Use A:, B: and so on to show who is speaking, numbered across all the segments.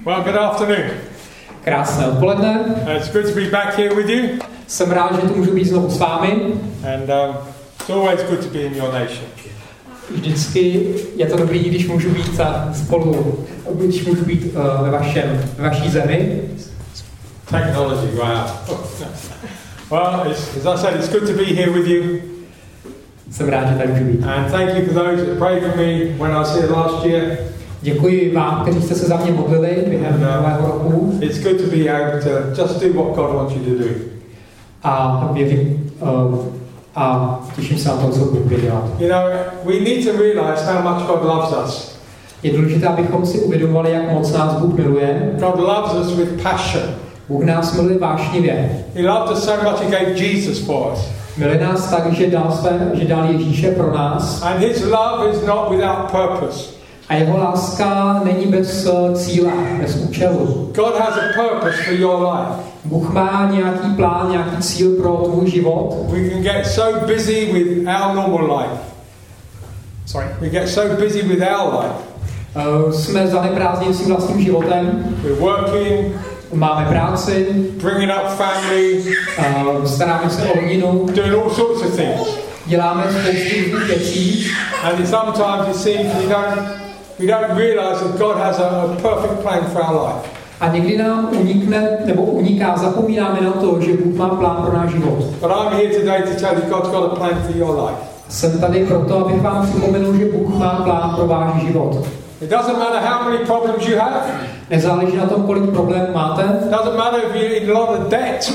A: Well, good afternoon.
B: Krásné odpoledne.
A: It's good to be back here with you.
B: Jsem rád, že tu můžu být znovu s vámi.
A: And it's always good to be in your nation.
B: Vždycky je to dobrý, když můžu být spolu, když můžu být ve vaší zemi.
A: Technology, wow. Well, as I said, it's good to be here with you.
B: Jsem rád, že tady můžu být.
A: And thank you for those that prayed for me when I was here last year.
B: Děkuji vám, kteří jste se za mě modlili během nového roku.
A: It's good to be able to just do what God wants you to do.
B: A věřím a těším se na to, co Bůh dělat.
A: You know, we need to realize how much God loves us.
B: Je důležité, abychom si uvědomovali, jak moc nás Bůh miluje.
A: God loves us with passion.
B: Bůh nás miluje vášnivě.
A: He loved us so much he gave Jesus for us.
B: Miluje nás tak, že dal Ježíše pro nás.
A: And his love is not without purpose.
B: A jeho láska není bez cíle, bez účelu.
A: God has a purpose for your life.
B: Bůh má nějaký plán, nějaký cíl pro tvůj život.
A: We can get so busy with our normal life. We get so busy with our life.
B: Jsme zaneprázdněni svým vlastním životem.
A: We're working.
B: Máme práci.
A: Bringing up family.
B: Staráme se o rodinu.
A: Doing all sorts of things.
B: Děláme spoustu různých věcí.
A: And sometimes it seems we don't realize that God has a perfect plan for our life.
B: A někdy nám uniká, zapomínáme na to, že Bůh má plán pro náš život.
A: But I'm here today to tell you God's got a plan for your life.
B: Jsem tady proto, abych vám připomenul, že Bůh má plán pro váš život.
A: It doesn't matter how many problems you have.
B: Nezáleží na tom, kolik problémů máte.
A: It doesn't matter if you're in a lot of debt.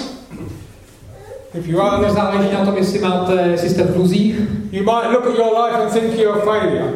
B: Nezáleží na tom, jestli jste v dluzích.
A: You might look at your life and think you're a failure.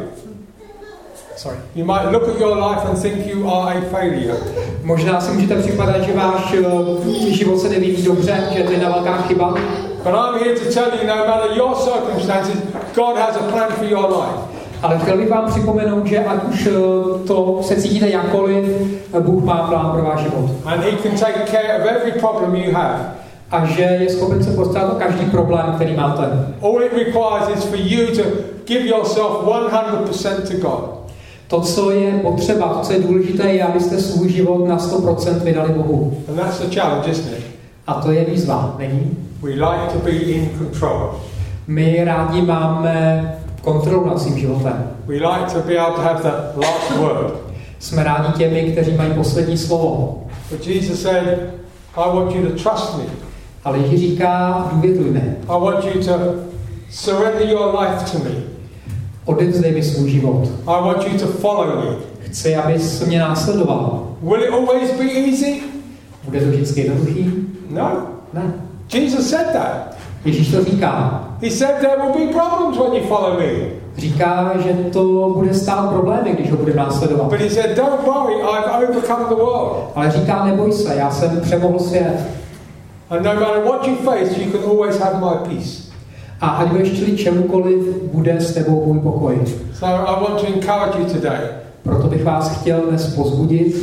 A: You might look at your life and think you are a failure.
B: Možná si můžete připadat, že váš život se nevyvíjí dobře, že to je velká chyba.
A: But I'm here to tell you, no matter your circumstances, God has a plan for your life.
B: Ale chtěl bych vám připomenout, že ať už to se cítíte jakkoliv, Bůh má plán pro váš život.
A: And he can take care of every problem you have.
B: A že je schopen se postarat o každý problém, který máte.
A: All it requires is for you to give yourself 100% to God.
B: To, co je potřeba, to, co je důležité, je, abyste svůj život na 100% vydali Bohu.
A: And that's the challenge, isn't it?
B: A to je výzva, není?
A: We like to be in control.
B: My rádi máme kontrolu nad svým životem.
A: We like to be able to have the last word.
B: Jsme rádi těmi, kteří mají poslední slovo.
A: But Jesus said, I want you to trust me.
B: Ale Ježíš říká, důvěřuj mi.
A: I want you to surrender your life to me.
B: Odevzdej mi svůj život.
A: I want you to follow me.
B: Chci, abys mě následoval.
A: Will it always be easy?
B: Bude to vždycky jednoduchý?
A: No.
B: Ne.
A: Jesus said that.
B: Ježíš to říká.
A: He said there will be problems when you follow me.
B: Říká, že to bude stát problémy, když ho bude následovat.
A: But he said, don't worry, I've overcome the world.
B: Ale říká, neboj se, já jsem přemohl svět.
A: And no matter what you face, you can always have my peace.
B: A ať budeš čelit čemukoliv, bude s tebou můj pokoj.
A: So I want to encourage you today.
B: Proto bych vás chtěl dnes povzbudit.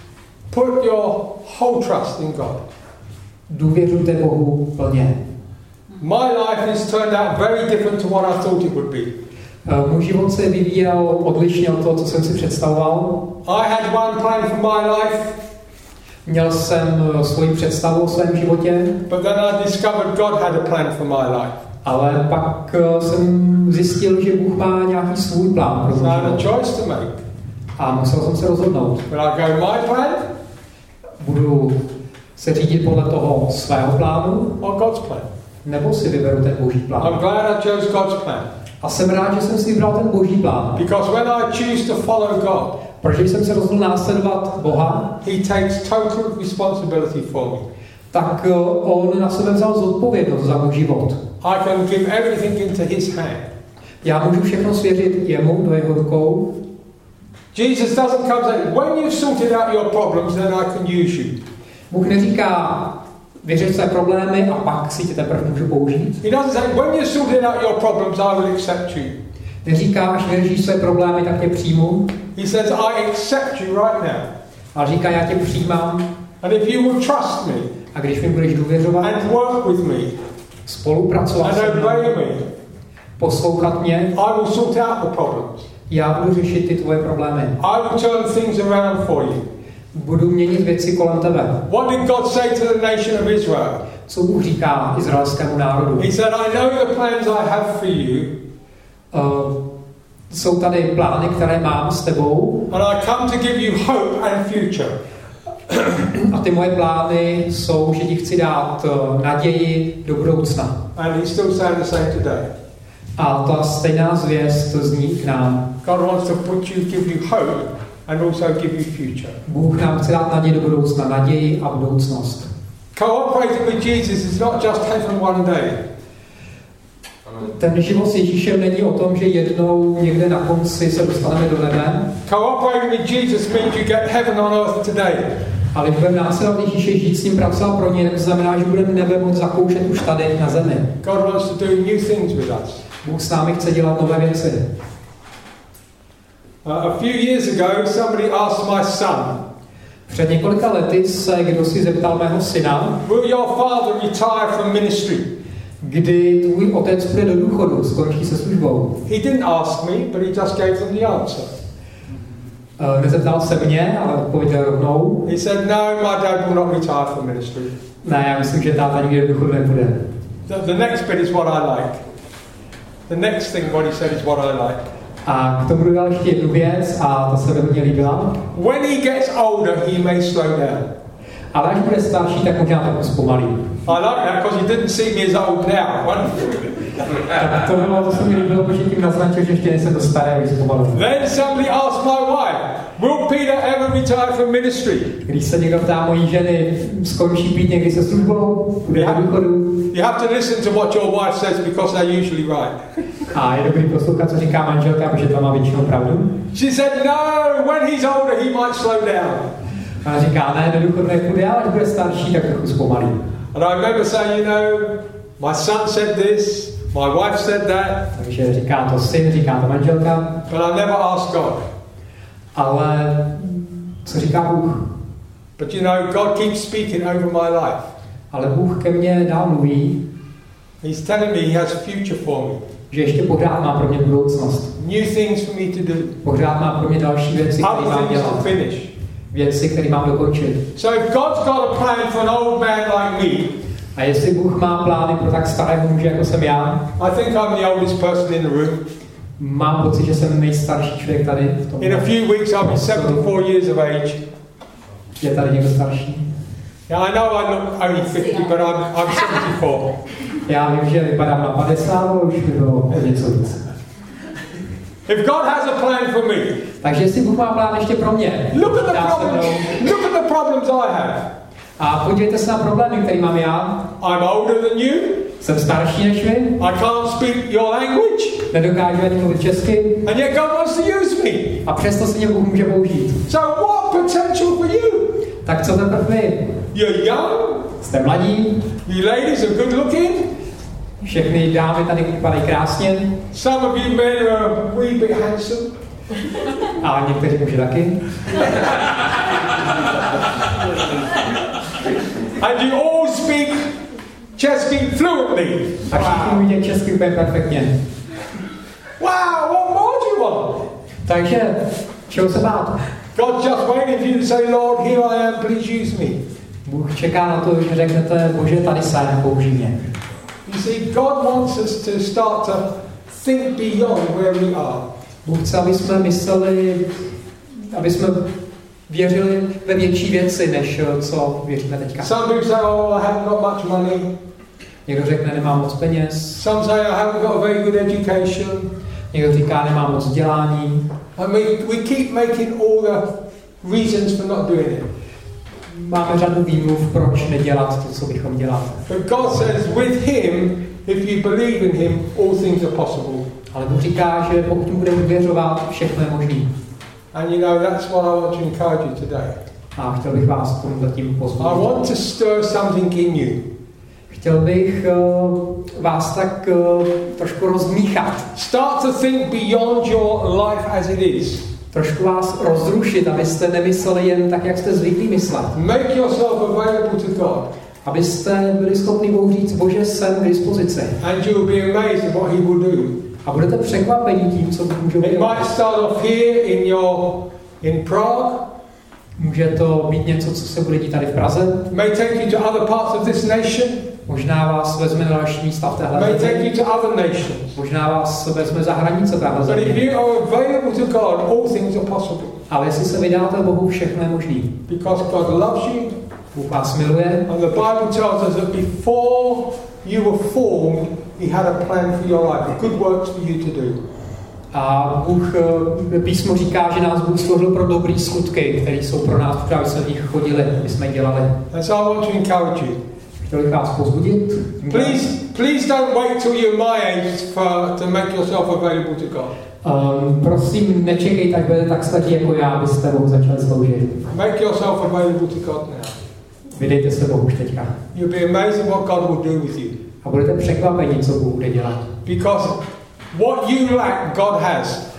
A: Put your whole trust in God.
B: Důvěřujte Bohu plně.
A: My life has turned out very different to what I thought it would be.
B: Můj život se vyvíjel odlišně od toho, co jsem si představoval.
A: I had one plan for my life.
B: Měl jsem svoji představu o svém životě.
A: But then I discovered God had a plan for my life.
B: Ale pak jsem zjistil, že Bůh má nějaký svůj plán pro můj život.
A: So I had a choice to make.
B: A musel jsem se rozhodnout.
A: Will I go my plan?
B: Budu se řídit podle toho svého plánu?
A: Or God's plan?
B: Nebo si vyberu ten Boží plán?
A: I'm glad I chose God's plan.
B: A jsem rád, že jsem si vybral ten Boží plán.
A: Because when I choose to follow God,
B: protože jsem se rozhodl následovat Boha,
A: He takes total responsibility for me.
B: Tak on na sebe vzal zodpovědnost za můj život.
A: I can give everything into His hand.
B: Já můžu všechno svěřit jemu do jeho rukou.
A: Jesus doesn't come say, when you've sorted out your problems, then I can use you.
B: Bůh neříká, vyřeš své problémy a pak si tě teprve můžu použít.
A: He doesn't say, when you've sorted out your problems, I will accept you.
B: Neříká, až vyřešíš své problémy, tak tě přijmu.
A: He says, I accept you right now.
B: Ale říká, já tě přijímám.
A: And if you will trust me,
B: a když mi budeš důvěřovat,
A: and work with me,
B: spolupracovat
A: and obey me,
B: poslouchat mě,
A: I will sort out the problems.
B: já budu řešit ty tvoje problémy.
A: I will turn things around for you.
B: budu měnit věci kolem tebe.
A: What did God say to the nation of Israel?
B: Co Bůh říká izraelskému národu?
A: He said, I know the plans I have for you.
B: Jsou tady plány, které mám s tebou.
A: And I come to give you hope and future.
B: A ty moje plány jsou, že ti chci dát naději do budoucna.
A: And he's still saying the same today.
B: A ta stejná zvěst zní k nám.
A: God wants to give you hope and also give you future.
B: Bůh nám chce dát naději do budoucna, naději a budoucnost.
A: Cooperating with Jesus is not just heaven one day.
B: Ten život s Ježíšem není o tom, že jednou někde na konci se dostaneme do nebe.
A: Cooperating with Jesus means you get heaven on earth today.
B: Ale budeme následovat Ježíše, žít s ním, pracovat pro ně, znamená, že budeme nebe moct zakoušet už tady na zemi.
A: God wants to do new things with us.
B: Bůh s námi chce dělat nové věci.
A: A few years ago, somebody asked my son,
B: před několika lety se kdo si zeptal mého syna,
A: will your father retire from ministry?
B: Kdy tvůj otec půjde do důchodu, skončí se službou.
A: He didn't ask me, but he just gave them the answer.
B: Nezeptal se mě, ale odpověděl rovnou.
A: He said, no, my dad will not retire from ministry.
B: Ne, já myslím, že táta nikdy do důchodu nepůjde.
A: The next bit is what I like. The next thing what he said is what I like.
B: A k tomu dodal ještě jednu věc a ta se mi hodně líbila.
A: When he gets older, he may slow down.
B: Ale až bude starší, tak možná trochu zpomalí.
A: I like that because he didn't see me as old now.
B: Tak to se mi líbilo, protože tím naznačil, že ještě nejsem to staré, aby zpomalil.
A: Then somebody asked my wife, will Peter ever retire from ministry?
B: Když se někdo ptá mojí ženy, skončí Pít někdy se službou, bude do důchodu.
A: You have to listen to what your wife says because they're usually right.
B: A je dobrý poslouchat, co říká manželka, protože to má většinou pravdu.
A: She said, no, when he's older, he might slow down.
B: A říká, ne, do důchodu nepůjde, ale až bude starší, tak trochu zpomalí.
A: And I remember saying, you know, my son said this, my wife said that.
B: Takže říká to syn, říká to manželka.
A: But I never asked God.
B: Ale co říká Bůh?
A: But you know, God keeps speaking over my life.
B: Ale Bůh ke mně dál mluví.
A: He's telling me he has a future for me.
B: Že ještě pořád má pro mě budoucnost.
A: New things for me to do.
B: Pořád má pro mě další věci, které mám dělat. Věci, které mám dokončit.
A: So if God's got a plan for an old man like me,
B: a jestli Bůh má plány pro tak starého muže, jako jsem já,
A: I think I'm the oldest person in the room.
B: Mám pocit, že jsem nejstarší člověk tady v tom.
A: In a few weeks I'll be 74 years of age.
B: Je tady někdo starší?
A: Yeah, I know I look only 50, but I'm 74.
B: Já vím, že vypadám na 50, ale už by bylo něco víc.
A: If God has a plan for me,
B: takže jestli Bůh má plán ještě pro mě,
A: look at the problems I have.
B: A podívejte se na problémy, které mám já.
A: I'm older than you.
B: Jsem starší než vy.
A: I can't speak your language.
B: Nedokážu ani mluvit česky.
A: And yet God wants to use me.
B: A přesto se mě Bůh může použít.
A: So what potential for you?
B: Tak co teprve vy?
A: You're young.
B: Jste mladí.
A: You ladies are good looking.
B: Všechny dámy tady vypadají krásně.
A: Some of you men are a wee bit handsome.
B: A někteří muži taky.
A: And you all speak česky fluently.
B: A všichni mluví česky úplně perfektně.
A: Wow, what more do you want?
B: Takže, čeho se bát?
A: God's just waiting for you to say, Lord, here I am, please use me.
B: Bůh čeká na to, že řeknete, Bože, tady jsem, použij mě.
A: You see, God wants us to start to think beyond where we are.
B: Bůh chce, aby jsme mysleli, aby jsme věřili ve větší věci, než co věříme teďka.
A: Some people say, oh, I haven't got much money.
B: Někdo řekne, nemám moc peněz.
A: Some say, I haven't got a very good education.
B: Někdo říká, nemám moc vzdělání.
A: And we keep making all the reasons for not doing it.
B: Máme řadu výmluv, proč nedělat to, co bychom dělali.
A: But God says, with Him, if you believe in Him, all things are possible.
B: Ale Bůh říká, že pokud mu budeme věřovat, všechno je možné.
A: And you know, that's what I want to encourage you today.
B: A chtěl bych vás k tomu zatím pozvat.
A: I want to stir something in you.
B: Chtěl bych vás tak trošku rozmíchat.
A: Start to think beyond your life as it is.
B: Trošku vás rozrušit, abyste nemysleli jen tak, jak jste zvyklí myslet.
A: Make yourself available to God.
B: Abyste byli schopni Bohu říct, Bože, jsem k dispozici.
A: And you will be amazed at what He will do.
B: A budete překvapeni tím, co může
A: It
B: udělat.
A: might start off here in Prague.
B: Může to být něco, co se bude dít tady v Praze.
A: May take you to other parts of this nation.
B: Možná vás vezme na další místa v téhle
A: May take
B: zemi.
A: you to other nations.
B: Možná vás vezme za hranice téhle
A: But if
B: země.
A: you are available to God, all things are possible.
B: Ale jestli se vydáte Bohu, všechno je možný.
A: Because God loves you.
B: Bůh vás miluje.
A: And the Bible tells us that before you were formed, He had a plan for your life, good works for you to do.
B: A Bůh, písmo říká, že nás Bůh stvořil pro dobrý skutky, které jsou pro nás, protože jsme v nich chodili, my jsme dělali.
A: And so I want to encourage you.
B: Chtěl bych vás pozbudit.
A: Please don't wait till you're my age to make yourself available to God.
B: Prosím, nečekejte, až budete tak staří jako já, abyste Bohu začali sloužit.
A: Make yourself available to God now.
B: Vydejte se Bohu už teďka.
A: You'll be amazed what God will do with you.
B: A budete překvapeni, co Bůh bude dělat.
A: Because what you lack, God has.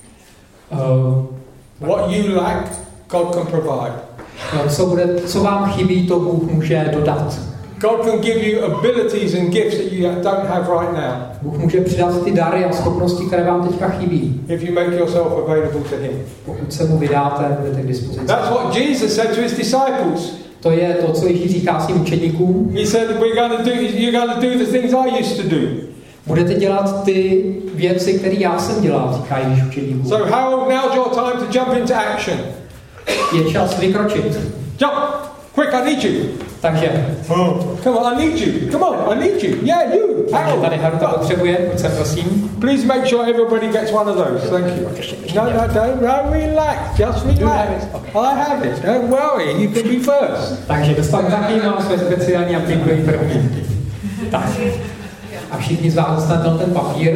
A: What you lack, God can provide.
B: Co vám chybí, to Bůh může dodat.
A: God can give you abilities and gifts that you don't have right now.
B: Bůh může přidat ty dary a schopnosti, které vám teďka chybí.
A: If you make yourself available to Him.
B: Pokud se mu vydáte, budete k dispozici.
A: That's what Jesus said to His disciples.
B: To je to, co Ježíš říká svým učedníkům.
A: He said, you're going to do the things I used to do.
B: Budete dělat ty věci, které já jsem dělal, říká Ježíš učedníkům.
A: So Harold, now's your time to jump into action.
B: Je čas vykročit.
A: Jump! Quick, I need you.
B: Takže.
A: Come on, I need you. Come on, I need you. Yeah, you.
B: Takže tady Haruta potřebuje, pojď se prosím.
A: Please make sure everybody gets one of those. Thank you. No, don't relax. Just relax. I have it. Don't worry. You can be first.
B: Takže dostanu taky, mám své speciální a děkuji první. Tak. A všichni z vás dostanete ten papír.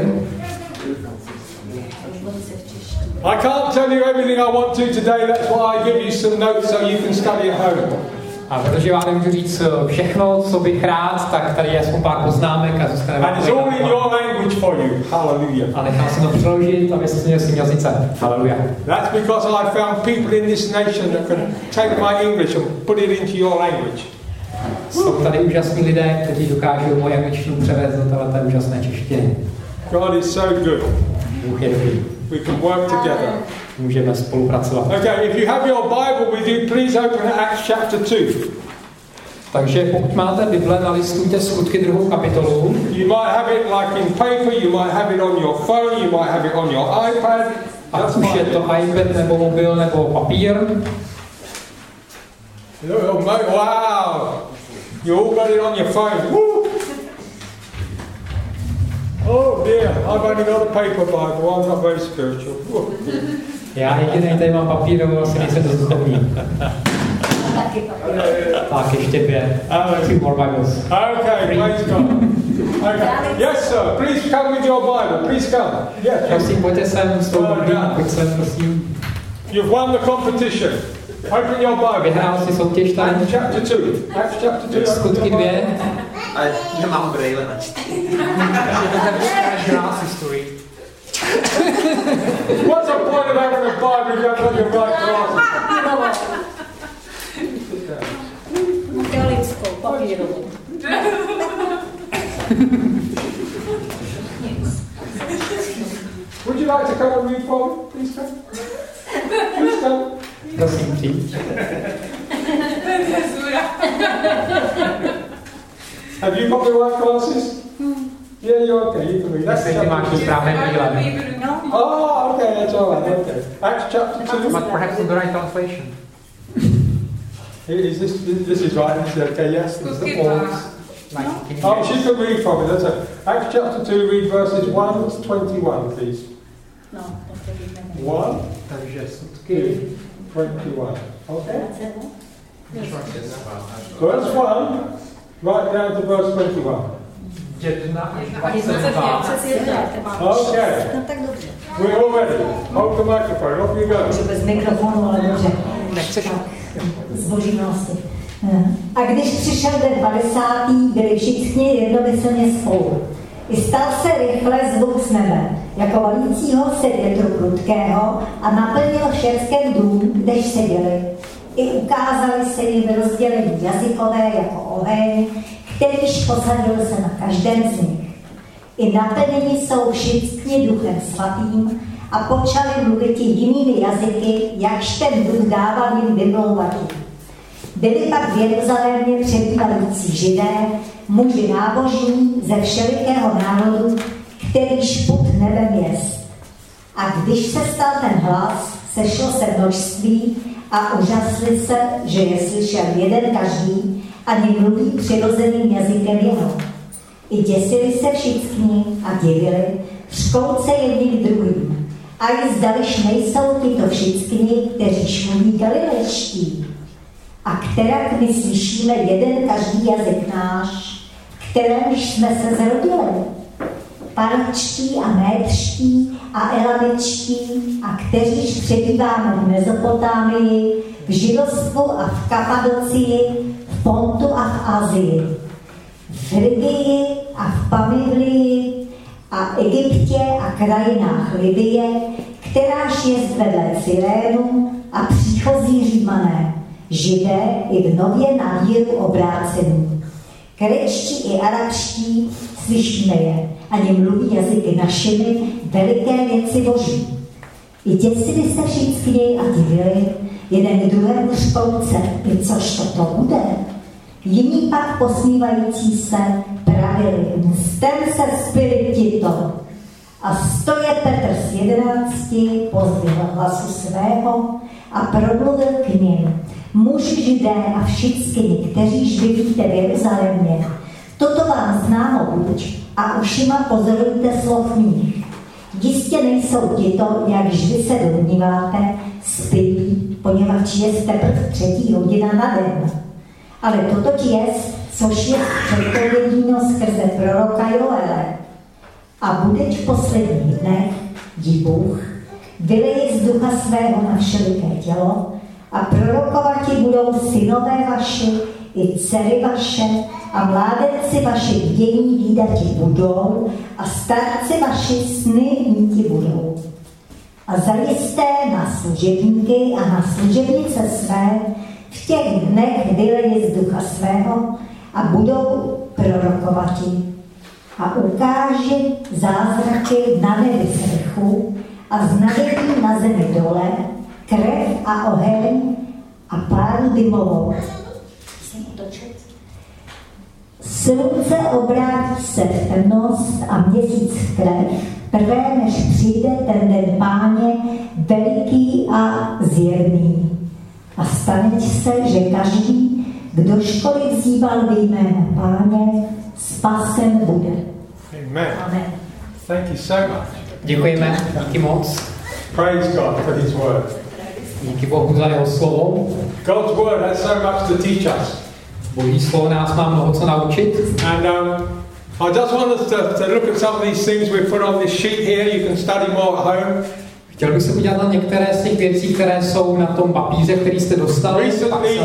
A: I can't tell you everything I want to today. That's why I give you some notes so you can study at home.
B: A protože vám nemůžu říct všechno, co bych rád, tak tady je aspoň pár poznámek a zůstane vám.
A: And it's all in your language for you. Hallelujah.
B: A nechám si to přeložit, abyste měli svým jazyce. Hallelujah.
A: That's because I found people in this nation that can take my English and put it into your language.
B: Jsou tady úžasní lidé, kteří dokážou moji angličtinu převést do této úžasné češtiny.
A: God is so good.
B: Bůh je dobrý.
A: We can work together.
B: Můžeme spolupracovat.
A: Okay, if you have your Bible with you, please open Acts chapter 2.
B: Takže pokud máte Bible, nalistujte Skutky 2. kapitolu.
A: You might have it like in paper, you might have it on your phone, you might have it on your iPad.
B: Ať už je to iPad, nebo mobil, nebo papír.
A: Wow! You all got it on your phone. Woo! Oh dear, I've only got a paper Bible, I'm not very spiritual.
B: Já jediný tady mám papírovou, asi nejsem dost duchovní. Tak, ještě dvě. Two more Bibles.
A: Okay, praise God. Okay. Yes, sir. Please come with your Bible. Please come. Yes.
B: Prosím, pojďte sem s tou Biblí, pojď sem, prosím.
A: You've won the competition. Open your Bible.
B: Vyhrál si soutěž tady.
A: Acts chapter 2. Acts chapter 2.
B: Skutky 2.
C: Ale nemám brejle na čtení.
A: What's the point of having a Bible if you haven't got your right glasses?
D: Mechanickou, papírovou.
A: Would you like to come and read for me? Please come. Please come.
B: Prosím, přijď.
A: Have you got the right glasses? Yeah, you're okay. You can read. That's
B: Ty máš ty správné brýle.
A: Oh, okay, that's all right. Okay. Acts chapter 2.
B: But perhaps not the right translation.
A: Is this is right? This is okay? Yes. Oh, she can read from it. That's it. Acts chapter 2, read verses 1 to 21, please.
D: No,
A: 1,
B: Takže Skutky
A: 21. Okay. Verse 1, right down to verse 21.
B: 1 až 22.
A: Okay.
D: No tak dobře.
A: We're all ready. Hold the microphone. Off you go.
E: Bez mikrofonu, ale dobře.
B: Nechceš?
E: Zboží milosti. A když přišel den 50., byli všichni jednomyslně spolu. I stal se rychle zvuk z nebe, jako valícího se větru prudkého a naplnil všechen dům, kdež seděli. I ukázali se jim rozdělení jazykové jako oheň, kterýž posadil se na každém z nich. I naplněni jsou všichni Duchem Svatým a a počali mluvit jinými jazyky, jakž ten duch dával jim vymlouvat. Byli pak v Jeruzalémě přebývající Židé, muži nábožní ze všelikého národu, kterýž pod nebem jest. A když se stal ten hlas, sešlo se množství a úžasli se, že je slyšel jeden každý, ani mluví přirozeným jazykem jeho. I děsili se všichni a divili, škouce jedním druhým. A i zdališ nejsou tito všichni, kteří mluví galilejští. A kterak my slyšíme jeden každý jazyk náš, kterémž jsme se zrodili. Parčtí a Médští a Elamičtí, a kteříž přebýváme v Mezopotámii, v Židovsku a v Kapadocii, v Pontu a v Asii, v Frygii a v Pamfylii a Egyptě a krajinách Libye, kteráž je vedle Cyrénu a příchozí Římané, Židé i v nově na víru obrácení. Krečtí i arabští slyšíme je, ani mluví jazyky našimi, veliké věci Boží. I děsili se všichni a divili, jeden druhému škouce, i což to bude. Jiní pak posmívající se pravili, mstem se spili tito. A stoje Petr z 11 pozdvihl hlasu svého a promluvil k nim. Muži Židé a všichni, kteříž bydlíte v Jeruzalémě, toto vám známo buď a ušima pozorujte slov mých. Jistě nejsou tito, jakž vy se domníváte, spilí, poněvadž je teprve 3. hodina na den. Ale toto jest, což je předpovědíno skrze proroka Joele. A budeť v posledních dnech, dí Bůh, vyleje z ducha svého na všeliké tělo a prorokovati budou synové vaši i dcery vaše a mládenci vaši vidění vídati budou a starci vaši sny míti budou. A zajisté na služebníky a na služebnice své v těch dnech vyleje z ducha svého a budou prorokovati. A ukáže zázraky na nebi svrchu a znavění na zemi dole, krev a oheň a páru dymovou. Slunce obrátí se v temnost a měsíc v krev, prvé než přijde ten den Páně veliký a zjevný. A stane se, že každý, kdo školy vzýval ve jméno Páně, spasen bude.
A: Amen.
E: Amen.
A: Thank you so much.
B: Děkujeme, díky moc.
A: Praise God for His word.
B: Díky Bohu za jeho slovo.
A: God's word has so much to teach us.
B: Boží slovo nás má mnoho co naučit.
A: And I just want us to look at some of these things we put on this sheet here. You can study more at home.
B: Chtěl bych se podívat na některé z těch věcí, které jsou na tom papíře, který jste dostali.
A: Recently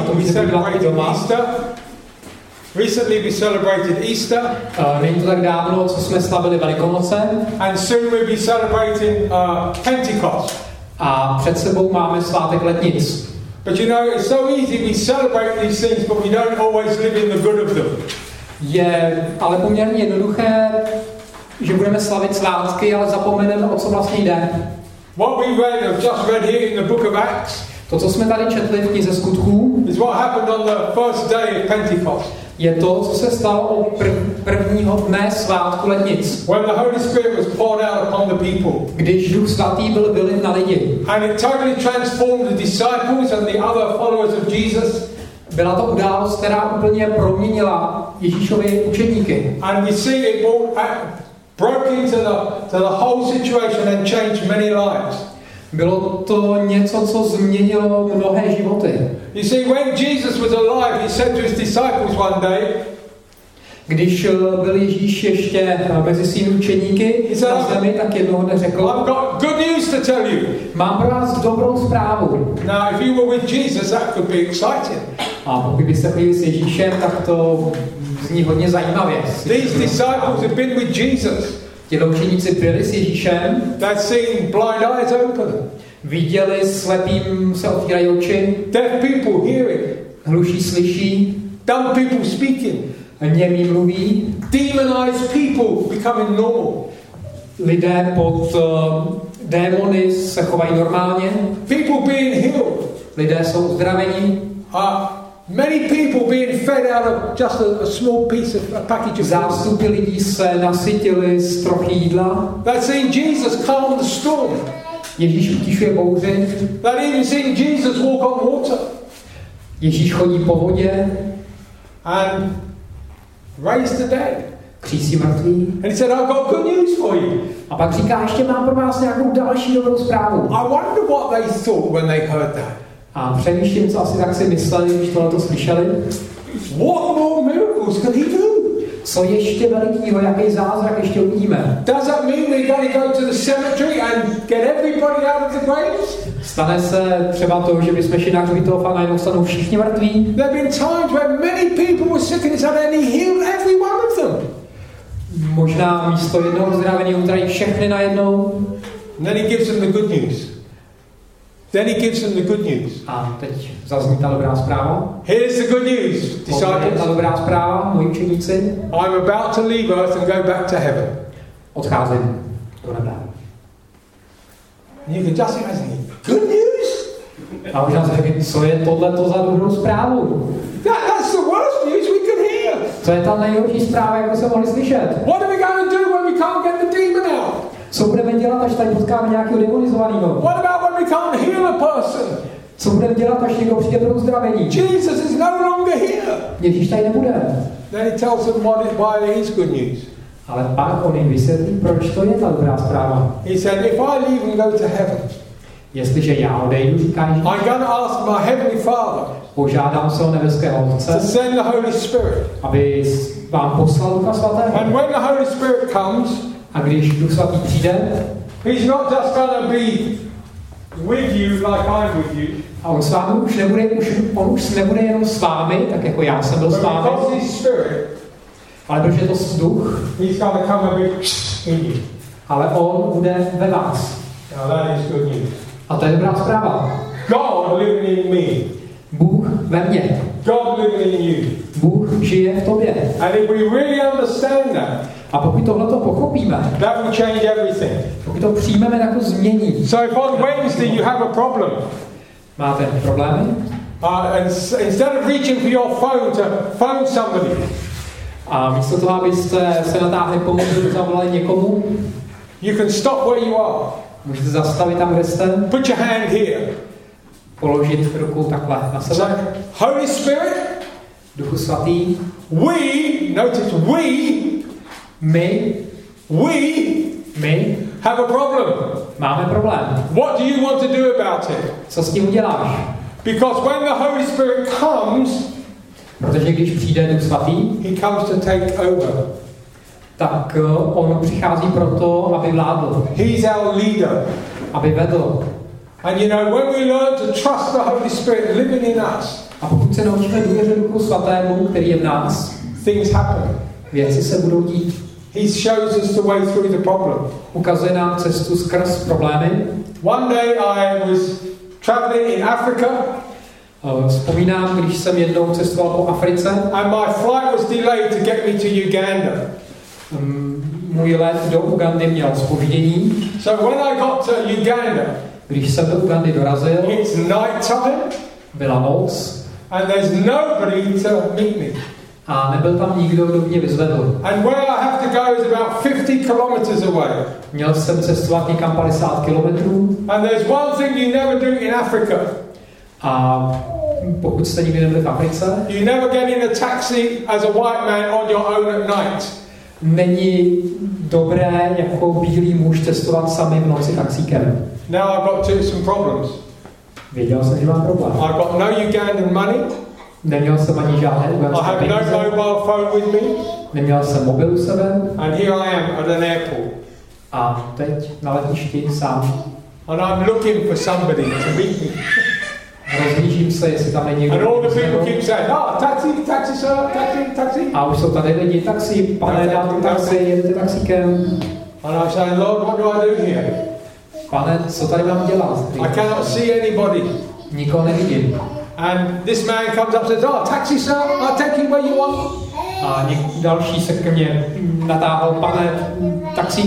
A: we celebrated Easter.
B: Není to tak dávno, co jsme slavili Velikonoce.
A: And soon we'll be celebrating Pentecost.
B: A před sebou máme svátek Letnic.
A: But you know, it's so easy we celebrate these things, but we don't always live in the good of them.
B: Je ale poměrně jednoduché, že budeme slavit svátky, ale zapomeneme, o co vlastně jde.
A: What we just read here in the book of Acts,
B: to, co jsme tady četli v knize Skutků,
A: is what happened on the first day of Pentecost.
B: Je to, co se stalo prvního dne svátku Letnic.
A: When the Holy Spirit was poured out upon the people.
B: Když Duch Svatý byl vylit na lidi.
A: And it totally transformed the disciples and the other followers of Jesus.
B: Byla to událost, která úplně proměnila Ježíšovy učedníky.
A: And we see it broke into the whole situation and changed many lives.
B: Bylo to něco, co změnilo mnohé životy.
A: You see, when Jesus was alive, he said to his disciples one day,
B: když byl Ježíš ještě mezi svými učedníky na zemi, tak jednoho dne řekl:
A: I've got good news to tell you.
B: Mám pro vás dobrou zprávu.
A: Now, if you were with Jesus, that could be exciting.
B: A pokud byste byli s Ježíšem, tak to zní hodně zajímavě.
A: These disciples have been with Jesus.
B: Ti učeníci byli s Ježíšem.
A: They've seen blind eyes open.
B: Viděli, slepým se otvírají oči.
A: Deaf people hearing.
B: Hluší slyší.
A: Dumb people speaking.
B: Němí mluví.
A: Demonized people becoming normal.
B: lidé pod démony se chovají normálně.
A: People being healed.
B: Lidé jsou uzdraveni.
A: Many people being fed out of just a small piece of a package of
B: zástupy lidí se nasytili z trochy jídla.
A: They've seen Jesus calm the storm.
B: Ježíš utišuje bouři.
A: They've even seen Jesus walk on water.
B: Ježíš chodí po vodě.
A: And raise the dead.
B: Křísí mrtví.
A: And he said, I've got good news for you.
B: A pak říká, ještě mám pro vás nějakou další dobrou zprávu.
A: I wonder what they thought when they heard that.
B: A přemýšlím, co asi tak si mysleli, když tohleto slyšeli.
A: What more miracles can he do?
B: Co ještě velikýho, jaký zázrak ještě uvidíme?
A: Does that mean we're going to go to the cemetery and get everybody out of the graves?
B: Stane se třeba to, že bychom šli na hřbitov a najednou stanou všichni mrtví?
A: There have been times where many people were sick and he said, and he healed every one of them.
B: Možná místo jednoho uzdravení uzdraví všechny najednou.
A: And then he gives them the good news.
B: A teď zazní ta dobrá zpráva.
A: Here's the good news, disciples.
B: Ta dobrá zpráva, moji učeníci.
A: I'm about to leave earth and go back to heaven.
B: Odcházím do nebe.
A: And you can just imagine, good news?
B: A možná se řekne, co je tohleto za dobrou zprávu?
A: That's the worst news we can hear.
B: Co je ta nejhorší zpráva, jako se mohli slyšet?
A: What are we going to do when we can't get the demon out?
B: Co budeme dělat, až tady potkáme nějakého demonizovaného?
A: What about when we can't heal a person?
B: Co budeme dělat, až někdo přijde pro uzdravení?
A: Jesus is no longer here.
B: Ježíš tady nebude.
A: Then he tells them why it is good news.
B: Ale pak on jim vysvětlí, proč to je ta dobrá zpráva.
A: He said, if I leave and go to heaven,
B: jestliže já odejdu, říká Ježíš,
A: I'm going to ask my heavenly Father
B: požádám se o nebeského Otce,
A: to send the Holy Spirit.
B: Aby vám poslal Ducha Svatého.
A: And when the Holy Spirit comes,
B: a když Duch Svatý přijde,
A: he's not just going to be with you like I'm with you.
B: A on s vámi už nebude, už nebude jenom s vámi, tak jako já jsem byl s vámi. Ale protože je to duch,
A: he's going to come and be in you.
B: Ale on bude ve vás.
A: Now that is good news.
B: A to je dobrá zpráva.
A: God living in me.
B: Bůh ve mně.
A: God living in you.
B: Bůh žije v tobě.
A: And if we really understand that,
B: a pokud tohleto pochopíme,
A: that will change everything.
B: Pokud to přijmeme, tak to změní.
A: So if on Wednesday you have a problem,
B: máte problémy?
A: And instead of reaching for your phone to phone somebody,
B: a místo toho, abyste se natáhli po mobilu, zavolali někomu,
A: you can stop where you are.
B: Můžete zastavit tam, kde jste.
A: Put your hand here.
B: Položit ruku takhle na sebe.
A: So, Holy Spirit,
B: Duchu Svatý.
A: Notice my have a problem.
B: Máme problém.
A: What do you want to do about it?
B: Co s tím uděláš?
A: Because when the Holy Spirit comes,
B: protože když přijde Duch Svatý,
A: he comes to take over.
B: Tak on přichází proto, aby vládl.
A: He's our leader.
B: Aby vedl.
A: And you know, when we learn to trust the Holy Spirit living in us,
B: a pokud se naučíme důvěřit Duchu Svatému, který je v nás,
A: things happen.
B: Věci se budou dít.
A: He shows us the way through the problem.
B: Ukazuje nám cestu skrz problémy.
A: One day I was traveling in Africa.
B: Vzpomínám, když jsem jednou cestoval po Africe.
A: And my flight was delayed to get me to Uganda.
B: Můj let do Ugandy měl zpoždění.
A: So when I got to Uganda,
B: když jsem do Ugandy dorazil,
A: it's night time.
B: Byla noc.
A: And there's nobody to meet me.
B: A nebyl tam nikdo, kdo mě vyzvedl.
A: And where I have to go is about 50 kilometers away.
B: Měl jsem cestovat někam 50 kilometrů.
A: And there's one thing you never do in Africa.
B: A pokud jste nikdy nebyli v Africe,
A: you never get in a taxi as a white man on your own at night.
B: Není dobré jako bílý muž cestovat sami v noci taxíkem.
A: Now I've got some problems.
B: Věděl jsem, že mám problém.
A: I've got no Ugandan money.
B: Neměl jsem ani žádné uganské peníze.
A: I have no mobile phone with me.
B: Neměl jsem mobil u sebe.
A: And here I am at an airport.
B: A teď na letišti sám.
A: And I'm looking for somebody to meet me.
B: Rozhlížím se, jestli tam není někdo.
A: And all the people keep saying, taxi, sir, taxi.
B: A už jsou tady lidi, taxi, pane, dáte taxi, jedete taxíkem.
A: And I'm saying, Lord, what do I do here?
B: Pane, co tady mám dělat?
A: I cannot see anybody.
B: Nikoho nevidím.
A: And this man comes up and says, taxi, sir, I'll take you where you want.
B: A další se ke mně natáhl, pane, taxík.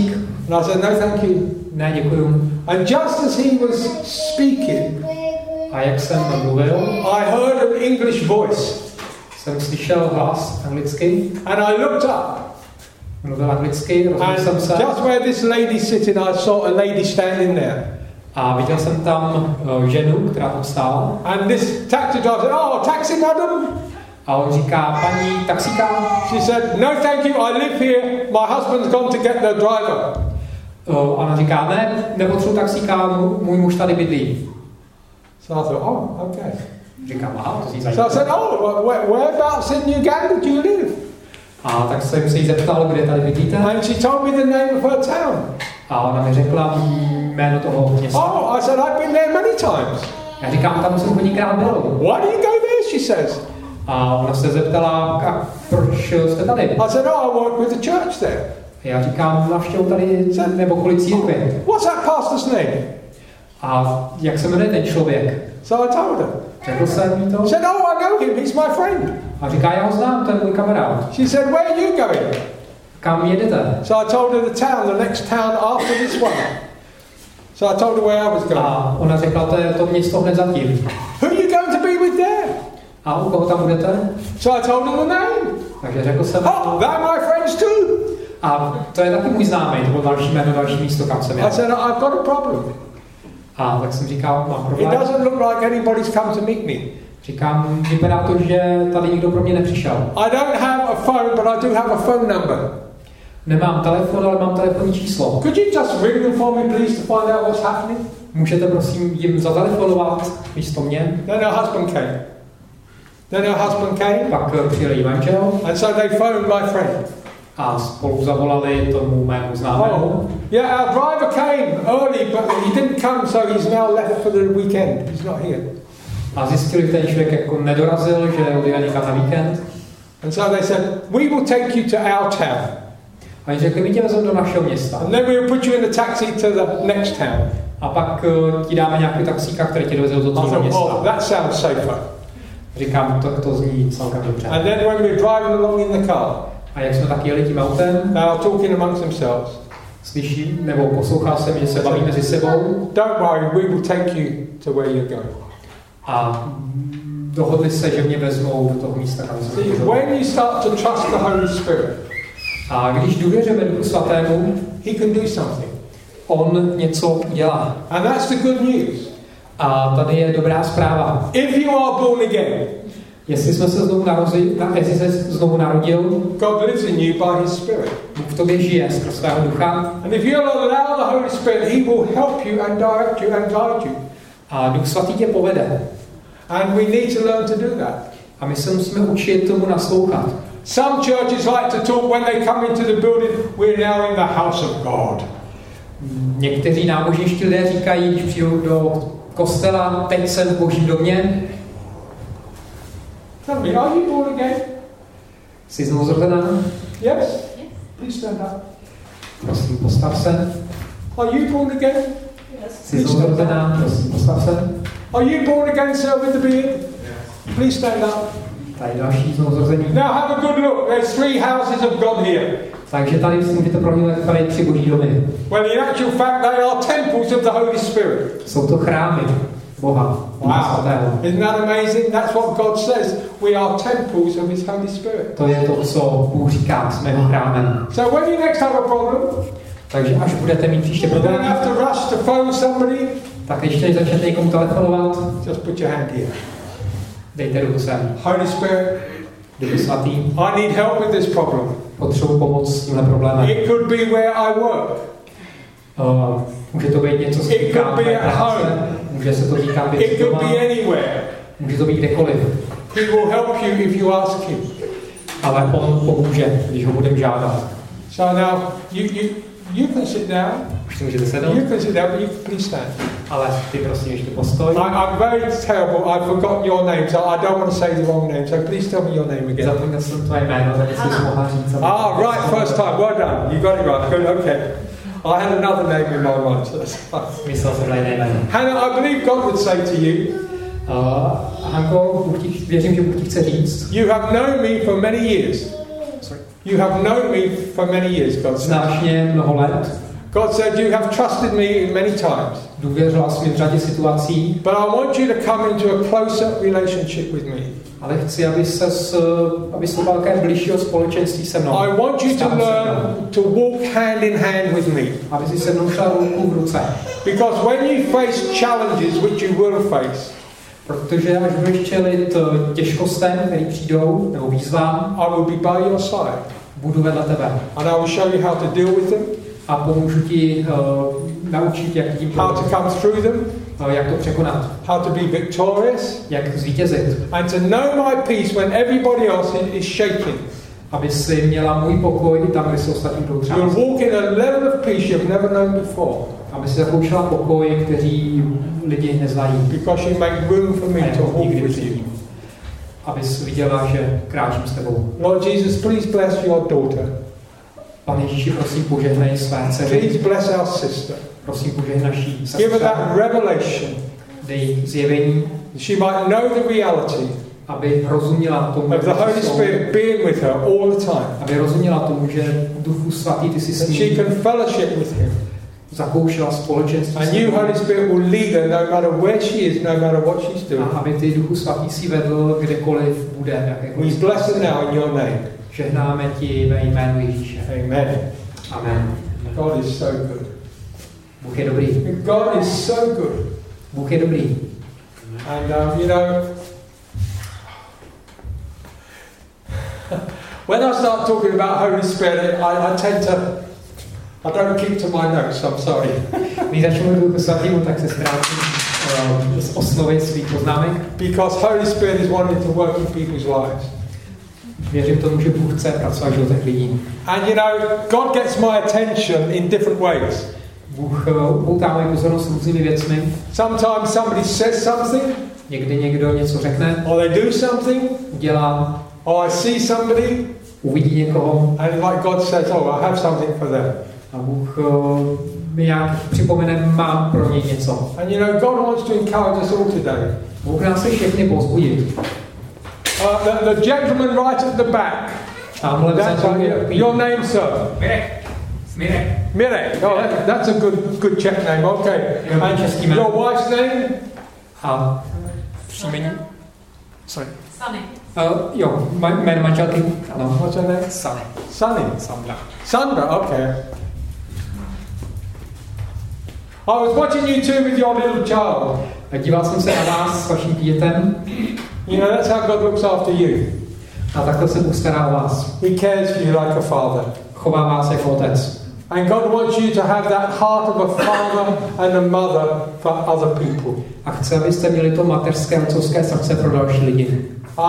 A: And I said, no thank you.
B: Ne, děkuju.
A: And just as he was speaking,
B: A jak jsem mluvil,
A: I heard an English voice.
B: jsem slyšel hlas anglicky.
A: And I looked up.
B: Mluvil anglicky, rozhodl jsem
A: And
B: se.
A: just where this lady's sitting, I saw a lady standing there.
B: A viděl jsem tam ženu, která tam stála.
A: And this taxi driver said, oh, taxi madam?
B: A on říká, paní taxíka.
A: She said, no thank you, I live here. My husband's gone to get the driver.
B: Ona říká, ne, nepotřebuji taxíka, můj muž tady bydlí.
A: So I thought, oh, okay.
B: Říkám, aha, to si
A: So I
B: zajímavé.
A: said, oh, whereabouts in Uganda do you live?
B: A tak jsem se jí zeptal, kde tady bydlíte.
A: And she told me the name of her town.
B: A ona mi řekla jméno toho města.
A: Oh, I said, I've been there many times.
B: Já říkám, tam jsem hodněkrát byl.
A: Why do you go there, she says.
B: A ona se zeptala, proč jste tady?
A: I said, oh, I work with the church there.
B: Já říkám, navštěvu tady nebo kvůli církvi.
A: What's that pastor's name?
B: A jak se jmenuje ten člověk?
A: So I told her.
B: Řekl jsem jí to.
A: She said, oh, I know him, he's my friend.
B: A říká, já ho znám, to je můj kamarád.
A: She said, where are you going?
B: Kam jedete?
A: So I told her the town, the next town after this one. So I told her where I was going.
B: A ona řekla, to je to město hned zatím.
A: Who are you going to be with there?
B: A u koho tam budete?
A: So I told her the name.
B: Takže řekl jsem,
A: Oh, they're my friends too.
B: a to je taky můj známý, to bylo další jméno, další místo, kam jsem
A: I
B: jel.
A: said, I've got a problem.
B: A tak jsem říkal, mám
A: It
B: problém.
A: doesn't look like anybody's come to meet me.
B: Říkám, vypadá to, že tady nikdo pro mě nepřišel.
A: I don't have a phone, but I do have a phone number.
B: Nemám telefon, ale mám telefonní číslo.
A: Could you just ring them for me, please, to find out what's happening?
B: Můžete prosím jim zatelefonovat místo mě?
A: Then her husband came.
B: Pak přijel jí manžel
A: And so they phoned my friend.
B: a spolu zavolali tomu mému známému.
A: Oh, yeah, our driver came early, but he didn't come, so he's now left for the weekend. He's not here.
B: A zjistili, že ten člověk jako nedorazil, že odjel někam na víkend.
A: And so they said, we will take you to our town.
B: A oni řekli, my tě vezeme do našeho města.
A: And then we will put you in the taxi to the next town.
B: A pak ti dáme nějaký taxíka, který tě doveze do
A: I
B: toho
A: thought,
B: města.
A: oh, that sounds safer.
B: Říkám, to zní celkem dobře.
A: And then when we were driving along in the car,
B: A jak jsme tak jeli tím autem,
A: they are talking amongst themselves.
B: slyším, nebo poslouchal jsem, že se baví mezi sebou.
A: Don't worry, we will take you to where you're going.
B: A dohodli se, že mě vezmou do toho místa, kam jsem
A: See,
B: chtěl.
A: when you start to trust the Holy Spirit,
B: A když důvěřujeme Duchu Svatému,
A: He can do something.
B: on něco udělá.
A: And that's the good news.
B: A tady je dobrá zpráva.
A: If you are born again,
B: Jestli jsme se znovu narodil,
A: God lives in you by His Spirit.
B: Bůh v tobě žije skrz svého ducha.
A: And if you allow the Holy Spirit, He will help you and direct you and guide you.
B: A Duch Svatý tě povede.
A: And we need to learn to do that.
B: A my se musíme učit tomu naslouchat.
A: Some churches like to talk when they come into the building, we're now in the house of God.
B: Někteří náboženští lidé říkají, když přijdou do kostela, teď jsem v Božím domě.
A: Tell me, are you born again?
B: Jsi znovu zrozená?
A: Yes? Please stand up.
B: Prosím, postav se.
A: Are you born again?
B: Jsi znovu zrozená? Prosím, postav se.
A: Are you born again, sir, with the beard? Please stand up.
B: Tady další znovu zrození.
A: Now have a good look. There's 3 houses of God here.
B: Takže tady si můžete prohlídnout, tady 3 boží domy.
A: Well, in actual fact, they are temples of the Holy Spirit.
B: Jsou to chrámy Boha.
A: Wow. Isn't that amazing? That's what God says. We are temples of His Holy Spirit.
B: To je to, co Bůh říká, jsme jeho chrámem.
A: So when you next have a problem,
B: Takže až budete mít příště
A: you don't
B: problém,
A: have to rush to phone somebody.
B: tak ještě než začnete někomu telefonovat,
A: Just put your hand here.
B: dejte ruku sem.
A: Holy Spirit,
B: Duchu Svatý,
A: I need help with this problem.
B: potřebuji pomoc s tímhle problémem.
A: It could be where I work.
B: Může to být něco, co se
A: It
B: týká
A: could be
B: tvé
A: at
B: práce,
A: home.
B: může se to týkat
A: It
B: věcí
A: could
B: doma,
A: be anywhere.
B: může to být kdekoliv.
A: He will help you if you ask Him.
B: Ale on pomůže, když ho budeme žádat.
A: So now you can sit down.
B: Už si můžete sednout,
A: You can sit down, but you can please stand.
B: ale ty prosím ještě postoj.
A: I'm very terrible. I've forgotten your name, so I don't want to say the wrong name. So please tell me your name again.
B: Zapomněl jsem tvoje jméno, tak jestli jsi mohla říct.
A: Right, first time. Well done. You got it right. Good. Okay. I had another name in my mind, so that's fine.
B: Myslel jsem na jiné jméno.
A: Hannah, I believe God would say to you,
B: Hanko, věřím, že Bůh ti chce říct.
A: you have known me for many years.
B: Sorry.
A: You have known me for many years, God said.
B: Znáš mě mnoho let.
A: God said, you have trusted me in many times.
B: Důvěřoval jsi mi v řadě situací.
A: But I want you to come into a closer relationship with me.
B: Ale chci, abys vstoupil také bližšího společenství se mnou.
A: I want you to learn to walk hand in hand with me.
B: Aby si se mnou šla ruku v ruce.
A: Because when you face challenges, which you will face,
B: protože až budeš čelit těžkostem, které přijdou, nebo výzvám,
A: I will be by your side.
B: Budu vedle tebe.
A: And I will show you how to deal with them.
B: A pomůžu ti naučit, jak tím
A: how to come through them,
B: jak to překonat,
A: how to be victorious,
B: jak zvítězit,
A: and to know my peace when everybody else is shaking.
B: Aby si měla můj pokoj tam, kde se ostatní jdou třást.
A: You'll walk in a level of peace you've never known before.
B: Aby si zakoušela pokoj, který lidi neznají.
A: Because you make room for me to walk with you.
B: Abys viděla, že kráčím s tebou.
A: Lord Jesus, please bless your daughter.
B: Pane Ježíši, prosím, požehnej své dceři.
A: Please bless our sister.
B: Prosím, požehnej naší sestře.
A: Give her that revelation.
B: Dej zjevení.
A: She might know the reality.
B: Aby rozuměla tomu,
A: of the Holy Spirit being with her all the time.
B: Aby rozuměla tomu, že Duchu Svatý ty jsi s ním.
A: She can fellowship with him.
B: Zakoušela společenství.
A: And you, Holy Spirit, will lead her no matter where she is, no matter what she's doing.
B: A aby ty Duchu Svatý si vedl kdekoliv bude, jakékoliv.
A: We bless her now in your name.
B: Žehnáme ti ve jménu Ježíše.
A: Amen.
B: Amen.
A: God is so good.
B: Bůh je dobrý.
A: God is so good.
B: Bůh je dobrý.
A: And you know, when I start talking about Holy Spirit, I tend to, I don't keep to my notes, I'm sorry.
B: Když začnu Duchu Svatýmu, tak se zkrátím z osnovy svých poznámek.
A: Because Holy Spirit is wanting to work in people's lives.
B: Věřím tomu, že Bůh chce pracovat v životech lidí.
A: And you know, God gets my attention in different ways.
B: Bůh poutá moji pozornost různými věcmi.
A: Sometimes somebody says something.
B: Někdy někdo něco řekne.
A: Or they do something.
B: Dělá.
A: Or I see somebody.
B: Uvidí někoho.
A: And like God says, oh, I have something for them.
B: A Bůh mi nějak připomene, mám pro něj něco.
A: And you know, God wants to encourage us all today.
B: Bůh nás chce všechny povzbudit.
A: The gentleman right at the back. That's your name, sir.
B: Mirek.
A: Mirek. Oh, that's a good Czech name. Okay. And your wife's name?
B: Příjmení? Sorry.
D: Sunny.
B: Jo, jméno manželky. Ano.
A: What's her name?
B: Sunny.
A: Sunny.
B: Sandra.
A: Sandra. Okay. I was watching you two with your little child.
B: Díval jsem se na vás s vaším dítětem.
A: You know, that's how God looks after you.
B: A takhle se Bůh stará o vás.
A: He cares for you like a father.
B: Chová vás jako otec.
A: And God wants you to have that heart of a father and a mother for other people.
B: A chce, abyste měli to mateřské otcovské srdce pro další lidi.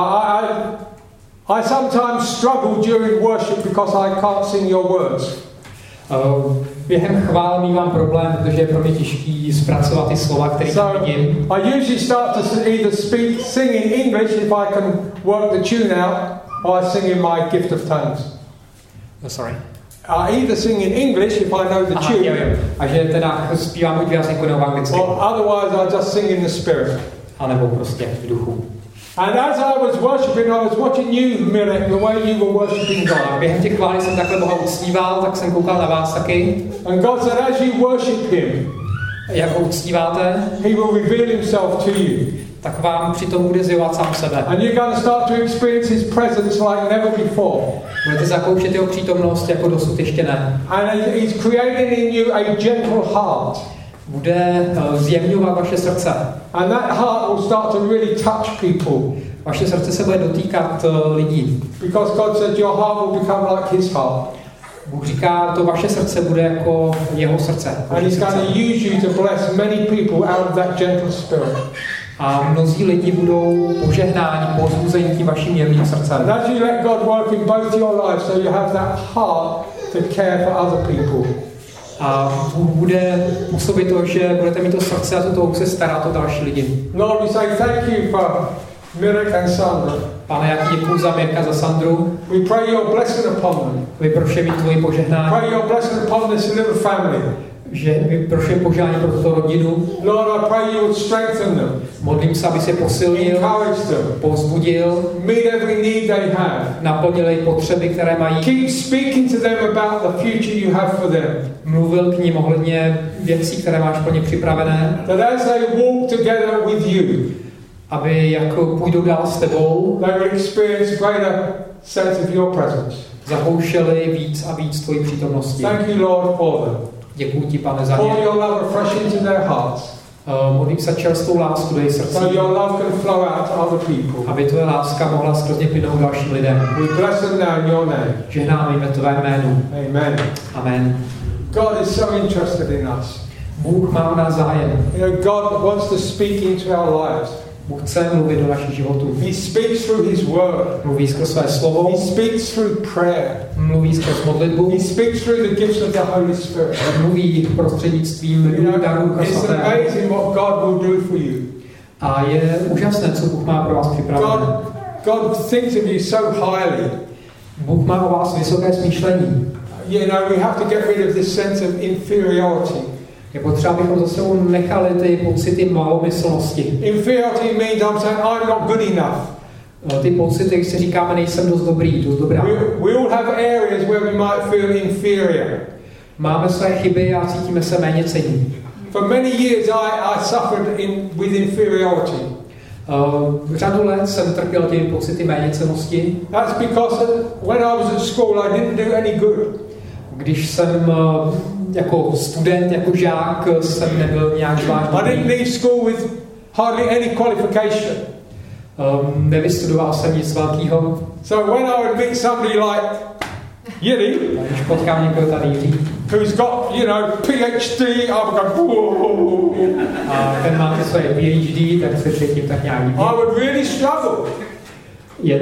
A: I sometimes struggle during worship because I can't sing your words.
B: Během chvál mívám problém, protože je pro mě těžký zpracovat ty slova, které vidím.
A: I usually start to either sing in English if I can work the tune out, or I sing in my gift of tongues.
B: Sorry.
A: I either sing in English if I know the tune.
B: A že teda zpívám buď v jazyku nebo v anglicky.
A: Or otherwise I just sing in the spirit.
B: A nebo prostě v duchu.
A: And as I was worshiping, I was watching you, Mirek, the way you were worshiping God.
B: Během těch chválí jsem takhle Boha uctíval, tak jsem koukal na vás taky.
A: And God said, as you worship Him,
B: jak ho uctíváte,
A: He will reveal Himself to you.
B: Tak vám přitom bude zjevovat sám sebe.
A: And you're going to start to experience His presence like never before.
B: Budete zakoušet jeho přítomnost jako dosud ještě ne.
A: And He's creating in you a gentle heart.
B: Bude zjemňovat vaše srdce.
A: And that heart will start to really touch people.
B: Vaše srdce se bude dotýkat lidí.
A: Because God said your heart will become like His heart.
B: Bůh říká, to vaše srdce bude jako jeho srdce.
A: And He's going to use you to bless many people out of that gentle spirit.
B: A mnozí lidi budou požehnáni, povzbuzení tím vaším jemným srdcem.
A: And as you let God work in both your lives, so you have that heart to care for other people.
B: A Bůh bude působit to, že budete mít to srdce a tu touhu se starat o další lidi.
A: Lord, we say thank you for Mirek and Sandra.
B: Pane, já ti děkuju za Mirka, za Sandru.
A: We pray your blessing upon them.
B: Vyprošuji tvoji požehnání.
A: Pray your blessing upon this little family.
B: že by prošli požádání pro tuto rodinu.
A: Lord, I pray you would strengthen them.
B: Modlím se, aby se posilnil,
A: Encourage them.
B: povzbudil,
A: Meet every need they have.
B: naplnil jejich potřeby, které mají.
A: Keep speaking to them about the future you have for them.
B: Mluvil k ním ohledně věcí, které máš pro ně připravené.
A: That as they walk together with you,
B: aby jako půjdou dál s tebou,
A: they will experience greater sense of your presence.
B: zakoušeli víc a víc tvojí přítomnosti.
A: Thank you, Lord, for them.
B: Děkuji ti, Pane, za
A: Pour
B: ně.
A: your love afresh into their hearts,
B: Modlím se čerstvou lásku do jejich srdcí,
A: so your love can flow out to other people.
B: aby tvoje láska mohla skrz ně plynout dalším lidem.
A: We bless them now in your name.
B: Žehnáme jim ve tvé jménu.
A: Amen.
B: Amen.
A: God is so interested in us.
B: Bůh má o nás zájem.
A: You know, God wants to speak into our lives.
B: Bůh chce mluvit do našich životů.
A: He speaks through His word.
B: Mluví skrz své slovo,
A: He speaks through prayer.
B: mluví skrz modlitbu,
A: He speaks through the gifts of the Holy Spirit.
B: mluví prostřednictvím
A: You know,
B: darů Ducha
A: it's
B: Svatého.
A: amazing what God will do for you.
B: A je úžasné, co Bůh má pro vás připravené.
A: God thinks of you so highly.
B: Bůh má o vás vysoké smýšlení.
A: You know, we have to get rid of this sense of inferiority.
B: Je potřeba, abychom za sebou nechali ty pocity malomyslnosti.
A: Inferiority means I'm saying I'm not good enough.
B: Ty pocity, když si říkáme, nejsem dost dobrý, dost dobrá.
A: We all have areas where we might feel inferior.
B: Máme své chyby a cítíme se méně cenní.
A: For many years I suffered with inferiority.
B: Řadu let jsem trpěl těmi pocity méněcennosti.
A: That's because when I was at school I didn't do any good.
B: Když jsem jako student, jako žák, jsem nebyl nějak zvláštní.
A: I didn't leave school with hardly any qualification.
B: Nevystudoval jsem nic velkého.
A: So when I would meet somebody like Yuri,
B: Když potkám někoho tady Jiří,
A: who's got, you know, PhD, I would go, whoa.
B: a ten má své PhD, tak se cítím tak nějak divně.
A: I would really struggle.
B: Je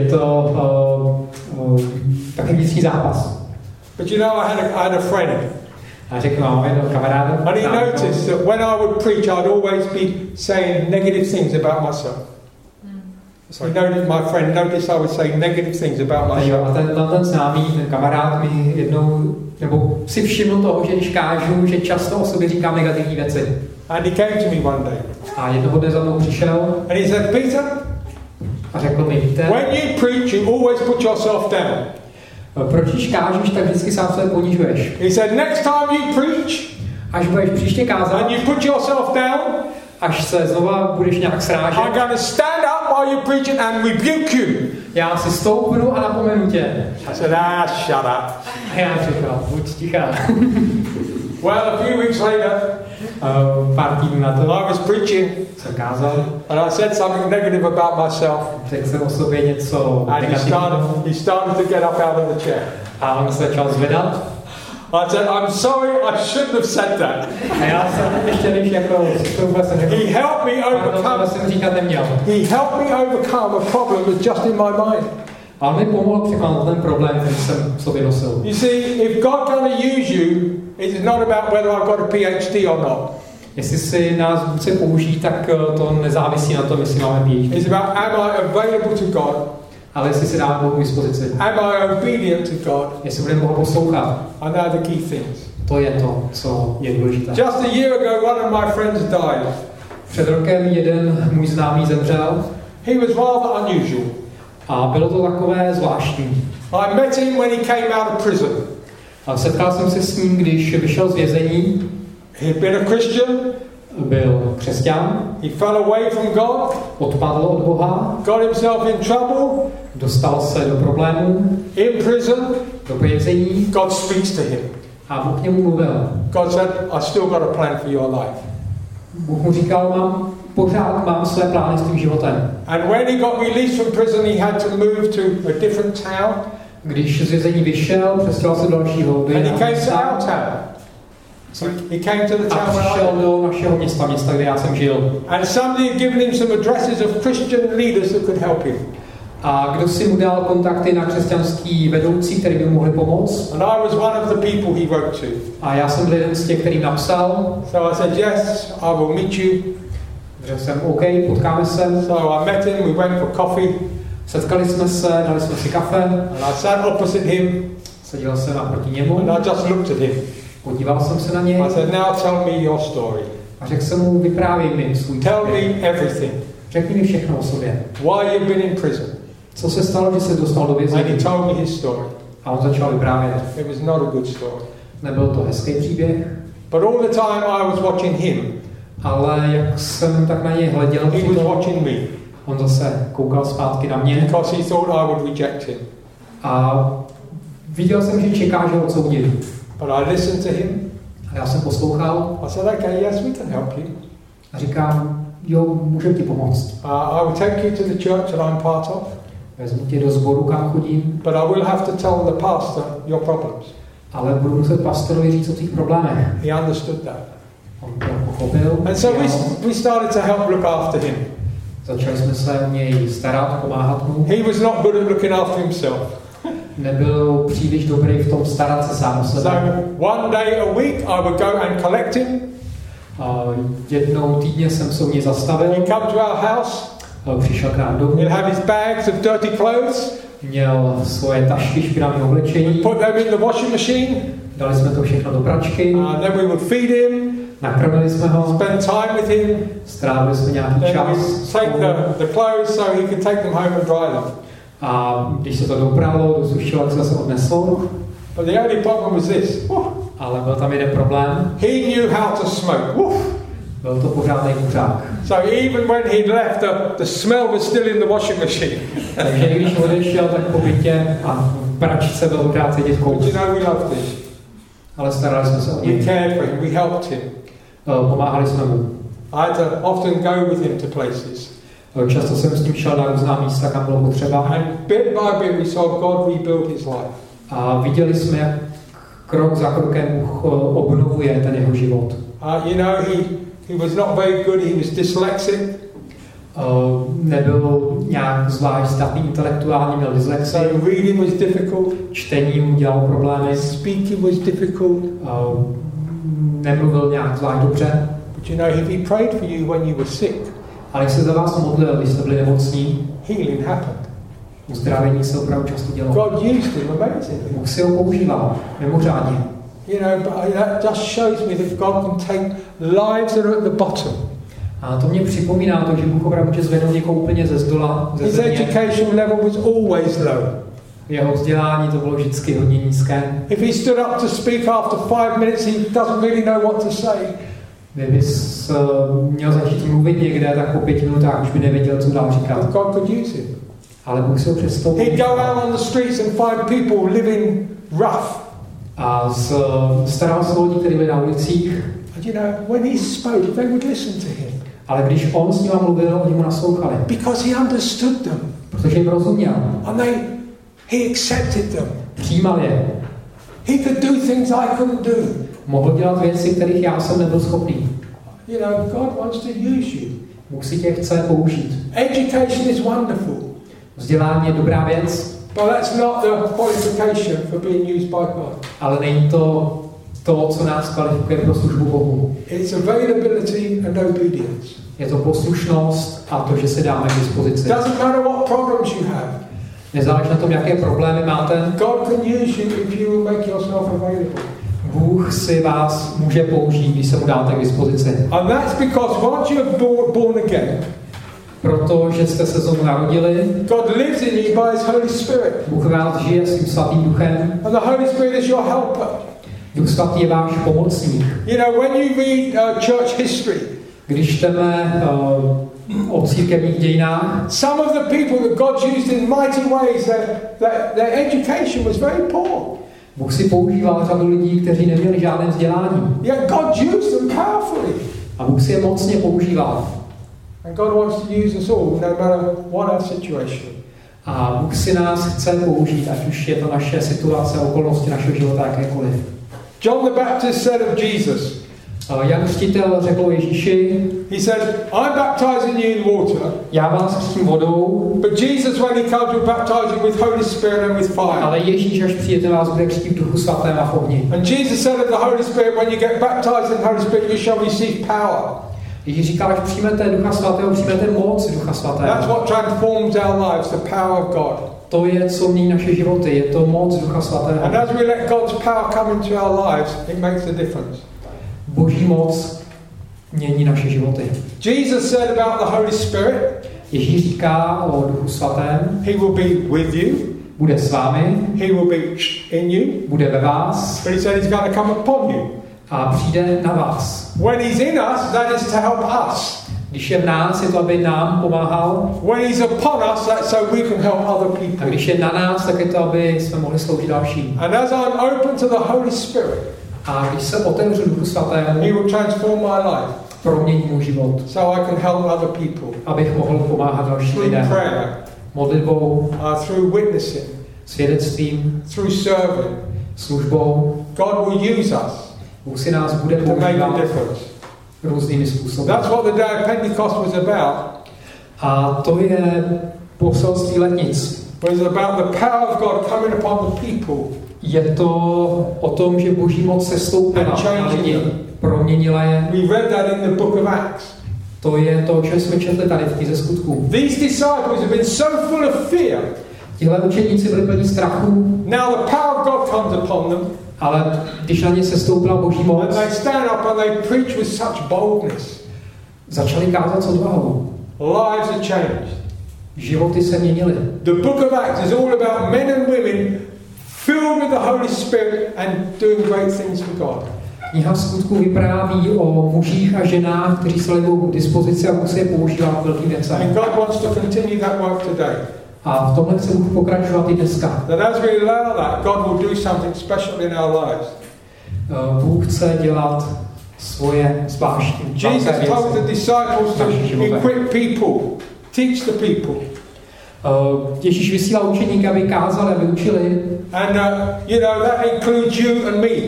B: to taky vnitřní zápas.
A: But you know, I had a friend.
B: A řekl, mám jednoho kamaráda.
A: And he noticed that when I would preach, I'd always be saying negative things about myself. So he noticed, my friend noticed I would say negative things about myself.
B: A ten známý, ten kamarád mi jednou, nebo si všiml toho, že když kážu, že často o sobě říkám negativní věci.
A: And he came to me one day.
B: A jednoho dne za mnou přišel
A: And he said, Peter,
B: a řekl mi, víte,
A: when you preach, you always put yourself down.
B: proč když kážeš, tak vždycky sám sebe ponižuješ.
A: He said, next time you preach,
B: Až budeš příště kázat,
A: and you put yourself down,
B: až se znova budeš nějak srážet,
A: I'm going to stand up while you're preaching and rebuke you.
B: já si stoupnu a napomenu tě.
A: I said, shut up.
B: A já říkal, buď tichá.
A: Well, a few weeks later,
B: Pár týdnů na to
A: I was preaching,
B: jsem kázal,
A: and I said something negative about myself.
B: řekl jsem o sobě něco
A: And
B: negativního
A: he started to get up out of the chair.
B: a on se začal zvedat.
A: I said, I'm sorry, I shouldn't have said that.
B: A já jsem ještě než jako to vůbec jsem řekl,
A: He helped me overcome.
B: to jsem říkat neměl.
A: He helped me overcome a problem that's just in my mind.
B: A on mi pomohl překonat ten problém, který jsem v sobě nosil.
A: You see, if God going to use you, it's not about whether I've got a PhD or not.
B: Jestli si nás chce použít, tak to nezávisí na tom, jestli máme PhD.
A: It's about am I available to God?
B: Ale jestli si dáme Bohu k dispozici.
A: Am I obedient to God?
B: Jestli budeme Boha poslouchat.
A: And they're the key things.
B: To je to, co je důležité.
A: Just a year ago, one of my friends died.
B: Před rokem jeden můj známý zemřel.
A: He was rather unusual.
B: A bylo to takové zvláštní.
A: I met him when he came out of prison.
B: A setkal jsem se s ním, když vyšel z vězení.
A: He'd been a Christian.
B: Byl křesťan.
A: He fell away from God.
B: Odpadl od Boha.
A: Got himself in trouble.
B: Dostal se do problémů.
A: In prison.
B: Do vězení.
A: God speaks to him.
B: A Bůh k němu mluvil.
A: God said, I still got a plan for your life.
B: Bůh mu říkal, pořád mám své plány s tím životem.
A: And when he got released from prison, he had to move to a different town.
B: Když z vězení vyšel, přestěhoval se do dalšího.
A: And he came to our town. He came to the
B: A
A: town where I
B: přišel do našeho města, kde já jsem žil.
A: And somebody had given him some addresses of Christian leaders that could help him.
B: A kdo si mu dal kontakty na křesťanský vedoucí, který by mu mohli pomoct?
A: And I was one of the people he wrote to.
B: A já jsem byl jeden z těch, který napsal.
A: So I said, yes, I will meet you.
B: Řekl jsem, OK, potkáme se.
A: So I met him, we went for coffee.
B: Setkali jsme se, dali jsme si kafe.
A: And I sat opposite him.
B: Seděl jsem naproti němu.
A: And I just looked at him.
B: Podíval jsem se na něj
A: I said, now tell me your story.
B: a řekl jsem mu, vyprávěj mi svůj
A: Tell
B: příběh.
A: me everything.
B: Řekni mi všechno o sobě.
A: Why you've been in prison.
B: Co se stalo, že se dostal do
A: And he
B: vězení?
A: told me his story.
B: A on začal vyprávět.
A: It was not a good story.
B: Nebyl to hezký příběh,
A: But all the time I was watching him,
B: ale jak jsem tak na něj hleděl,
A: he was
B: přitom
A: watching me.
B: on zase koukal zpátky na mě
A: Because he thought I would reject him.
B: a viděl jsem, že čeká, že ho odsoudí.
A: But I listened to him.
B: A já jsem poslouchal
A: I said, okay, yes, we can help you.
B: a říkám, jo, můžeme ti pomoct.
A: I will take you to the church that I'm part of.
B: Vezmu tě do sboru, kam chodím,
A: But I will have to tell the pastor your problems.
B: ale budu muset pastorovi říct o tvých problémech.
A: He understood that.
B: On to pochopil.
A: And so we started to help look after him.
B: Začali jsme se o něj starat, pomáhat mu.
A: He was not good at looking after himself.
B: Nebyl příliš dobrý v tom starat se sám o
A: So
B: sebe.
A: one day a week I would go and collect him.
B: Jednou týdně jsem se u něj zastavil.
A: He'd come to our house.
B: Přišel k nám domů.
A: He'd have his bags of dirty clothes.
B: Měl svoje tašky špinavého oblečení.
A: Put them in the washing machine.
B: Dali jsme to všechno do pračky.
A: And then we would feed him.
B: Nakrmili jsme ho.
A: Spend time with him.
B: Strávili jsme nějaký
A: Then
B: čas.
A: we'd take the clothes so he could take them home and dry them.
B: A když se to dopralo, dosušilo, tak se zase odnesl.
A: But the only problem was this.
B: Ale byl tam jeden problém.
A: He knew how to smoke.
B: Byl to pořádný kuřák.
A: So even when he'd left, the smell was still in the washing machine.
B: Takže i když odešel, tak po bytě a v pračce byl pořád sedět
A: But
B: kouř.
A: you know we loved him.
B: Ale starali jsme se o
A: We
B: něj.
A: cared for him. We helped him.
B: Pomáhali jsme mu.
A: I had to often go with him to places.
B: Často jsem s ním šel na různá místa, kam bylo potřeba.
A: And bit by bit we saw God rebuild his life.
B: A viděli jsme, jak krok za krokem Bůh obnovuje ten jeho život.
A: You know, he was not very good. He was dyslexic.
B: Nebyl nějak zvlášť zdatný intelektuálně, měl dyslexii.
A: So reading was difficult.
B: Čtení mu dělalo problémy.
A: Speaking was difficult.
B: Nemluvil nějak zvlášť dobře.
A: But you know, if he prayed for you when you were sick,
B: Ale když se za vás modlil, když jste byli nemocní,
A: healing happened.
B: uzdravení se opravdu často dělalo.
A: God used him amazingly.
B: Bůh si ho používal mimořádně.
A: You know, but that just shows me that God can take lives that are at the bottom.
B: A to mě připomíná to, že Bůh opravdu může zvednout někoho úplně ze zdola, ze
A: His
B: země.
A: education level was always low.
B: Jeho vzdělání to bylo vždycky hodně nízké.
A: If he stood up to speak after 5 minutes, he doesn't really know what to say.
B: Kdybys měl začít mluvit někde, tak po 5 minutách už by nevěděl, co dál říkat.
A: But God could use him.
B: Ale Bůh se ho přesto
A: He'd go out on the streets and find people living rough.
B: a staral se o lidi, kteří byli na ulicích,
A: And you know, when he spoke, they would listen to him.
B: ale když on s nimi mluvil, oni mu naslouchali.
A: Because he understood them.
B: Protože jim rozuměl.
A: And he accepted them.
B: Přijímal je.
A: He could do things I couldn't do.
B: Mohl dělat věci, kterých já jsem nebyl schopný.
A: You know, God wants to use you.
B: Bůh si tě chce použít.
A: Education is wonderful.
B: Vzdělání je dobrá věc,
A: But that's not the qualification for being used by God.
B: ale není to, co nás kvalifikuje pro službu Bohu.
A: It's availability and obedience.
B: Je to poslušnost a to, že se dáme k dispozici.
A: Doesn't matter what problems you have.
B: Nezáleží na tom, jaké problémy máte.
A: God can use you if you will make yourself available.
B: Bůh si vás může použít, když se mu dáte k dispozici.
A: And that's because once you're born again,
B: Protože jste se znovu narodili,
A: God lives in you by His Holy Spirit.
B: Bůh vás žije svým svatým duchem.
A: And the Holy Spirit is your helper.
B: Duch svatý je váš pomocník.
A: You know, when you read church history,
B: Když čteme o církevních dějinách,
A: some of the people that God used in mighty ways, their education was very poor.
B: Bůh si používal řadu lidí, kteří neměli žádné vzdělání.
A: Yet God used them powerfully.
B: A Bůh si je mocně používal.
A: And God wants to use us all, no matter what our situation.
B: A Bůh si nás chce použít, ať už je to naše situace, okolnosti našeho života, jakékoliv.
A: John the Baptist said of Jesus,
B: Jan Křtitel řekl o Ježíši,
A: he said, I'm baptizing you in water,
B: já vás křtím vodou,
A: but Jesus, when he comes, will baptize you with Holy Spirit and with fire.
B: ale Ježíš, až přijde, vás bude křtít v Duchu Svatém a v ohni.
A: And Jesus said of the Holy Spirit, when you get baptized in the Holy Spirit, you shall receive power.
B: Ježíš říkal, až přijmete Ducha Svatého, přijmete moc Ducha Svatého.
A: That's what transforms our lives, the power of God.
B: To je, co mění naše životy, je to moc Ducha Svatého.
A: And as we let God's power come into our lives, it makes a difference.
B: Boží moc mění naše životy.
A: Jesus said about the Holy Spirit,
B: Ježíš říká o Duchu Svatém,
A: He will be with you,
B: bude s vámi,
A: He will be in you,
B: bude ve vás
A: but He said He's going to come upon you.
B: a přijde na vás.
A: When He's in us, that is to help us.
B: Když je v nás, je to, aby nám pomáhal.
A: When He's upon us, that's so we can help other
B: A
A: people.
B: když je na nás, tak je to, aby jsme mohli sloužit dalším.
A: And as I'm open to the Holy Spirit,
B: A když se otevřu Duchu Svatému,
A: He will transform my life
B: promění můj život,
A: so I can help other people
B: abych mohl pomáhat dalším
A: through
B: lidem.
A: prayer,
B: Modlitbou,
A: through witnessing,
B: svědectvím,
A: through serving.
B: službou.
A: God will use us
B: Bůh si nás bude
A: to make a
B: používat
A: difference.
B: různými způsoby.
A: That's what the day of Pentecost was about.
B: A to je poselství letnic.
A: It was about the power of God coming upon the people.
B: Je to o tom, že Boží moc se stoupila na lidi, proměnila je.
A: We read that in the book of Acts.
B: To je to, co jsme četli tady v knize Skutků.
A: These disciples have been so full of fear.
B: Tihle učeníci byli plní strachu,
A: Now the power of God comes upon them,
B: ale když na ně se stoupila Boží
A: and
B: moc,
A: they stand up and they preach with such boldness.
B: začali kázat s odvahou.
A: Lives are changed.
B: Životy se měnily.
A: The book of Acts is all about men and women filled with the Holy Spirit and doing great things for God.
B: Kniha Skutků vypráví o mužích a ženách, kteří se lidou k dispozici a musí je používat velkým
A: And
B: věcem.
A: God wants to continue that work today.
B: A v tomhle chce Bůh pokračovat i dneska.
A: That as we allow that, God will do something special in our lives.
B: Bůh chce dělat svoje zvláštní
A: Jesus told the disciples to equip people, teach the people.
B: Ježíš vysílá učeníky, aby kázali, aby učili.
A: And that includes you and me.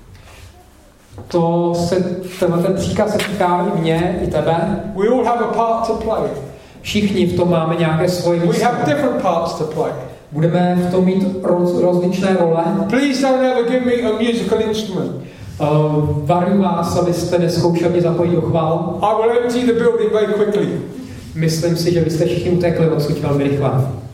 B: Ten příkaz se týká i mě, i tebe.
A: We all have a part to play.
B: Všichni v tom máme nějaké svoje
A: We
B: místo.
A: have different parts to play.
B: Budeme v tom mít rozličné role.
A: Please don't ever give me a musical instrument.
B: Varuji vás, abyste nezkoušeli mě zapojit do chvál.
A: I will empty the building very quickly.
B: Myslím si, že byste všichni utekli odsud velmi rychle.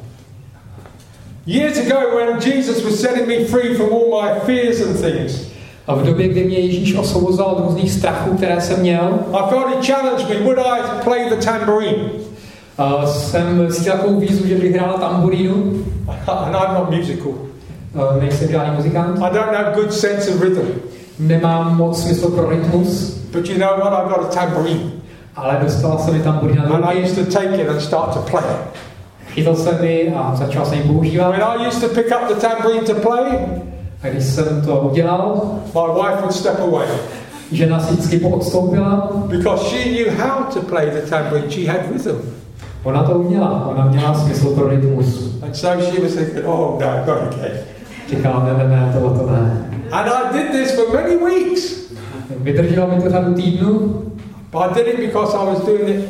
A: Years ago when Jesus was setting me free from all my fears and things,
B: A v době, kdy mě Ježíš osvobozoval od různých strachů, které jsem měl,
A: I felt he challenged me, would I play the tambourine?
B: jsem si takovou výzvu, že bych hrál tamburínu.
A: And I'm not musical.
B: Nejsem žádný muzikant.
A: I don't have good sense of rhythm.
B: Nemám moc smysl pro rytmus,
A: But you know what? I've got a tambourine.
B: ale dostala se mi tamburína do
A: And I
B: ruky.
A: used to take it and start to play.
B: Chytil jsem ji a začal jsem ji používat.
A: When I used to pick up the tambourine to play,
B: A když jsem to udělal,
A: my wife would step away.
B: žena si vždycky poodstoupila.
A: Because she knew how to play the tambourine. She had rhythm.
B: Ona to uměla, ona měla smysl pro rytmus.
A: And so she was thinking, oh no, not again.
B: Říkala, ne, tohle to ne.
A: And I did this for many weeks.
B: Vydrželo mi to řadu týdnů,
A: But I did it because I was doing it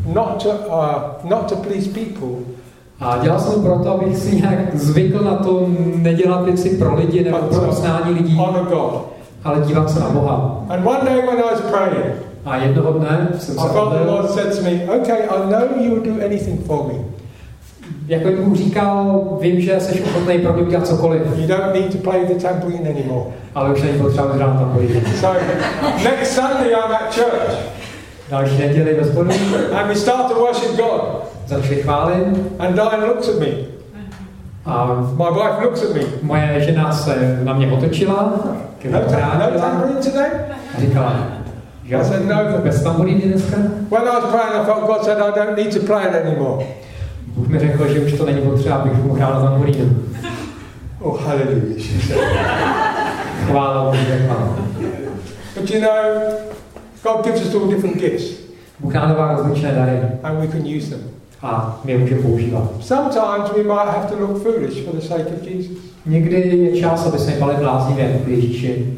A: not to please people.
B: a dělal jsem to proto, abych si nějak zvykl na to nedělat věci pro lidi nebo pro poznání lidí,
A: Honor God.
B: ale dívat se na Boha.
A: And one day when I was praying,
B: A jednoho dne jsem
A: I
B: se
A: felt the
B: modlil,
A: Lord said to me, okay, I know you will do anything for me.
B: jako Bůh říkal, vím, že jsi ochotný pro mě udělat cokoliv,
A: You don't need to play the tambourine anymore.
B: ale už není potřeba hrát tamburínu.
A: So next Sunday I'm at church
B: Další neděli ve sboru
A: and we start to worship God.
B: začali chválit
A: And Diane looks at me.
B: a
A: My wife looks at me.
B: moje žena se na mě otočila, ke mně
A: No
B: vrátila
A: tambourine today?
B: a říkala, že
A: I said, no.
B: bez tamburíny dneska.
A: When I was praying, I felt God said, I don't need to play it anymore.
B: Bůh mi řekl, že už to není potřeba, abych mu hrál na tamburínu.
A: Oh, hallelujah, she said.
B: Chvála Bohu, řekla.
A: But you know, God gives us all different gifts
B: Bůh nám dává rozličné dary
A: and we can use them.
B: a my je můžeme používat.
A: Sometimes we might have to look foolish for the sake of Jesus.
B: Někdy je čas, aby jsme bali bláznivě k Ježíši.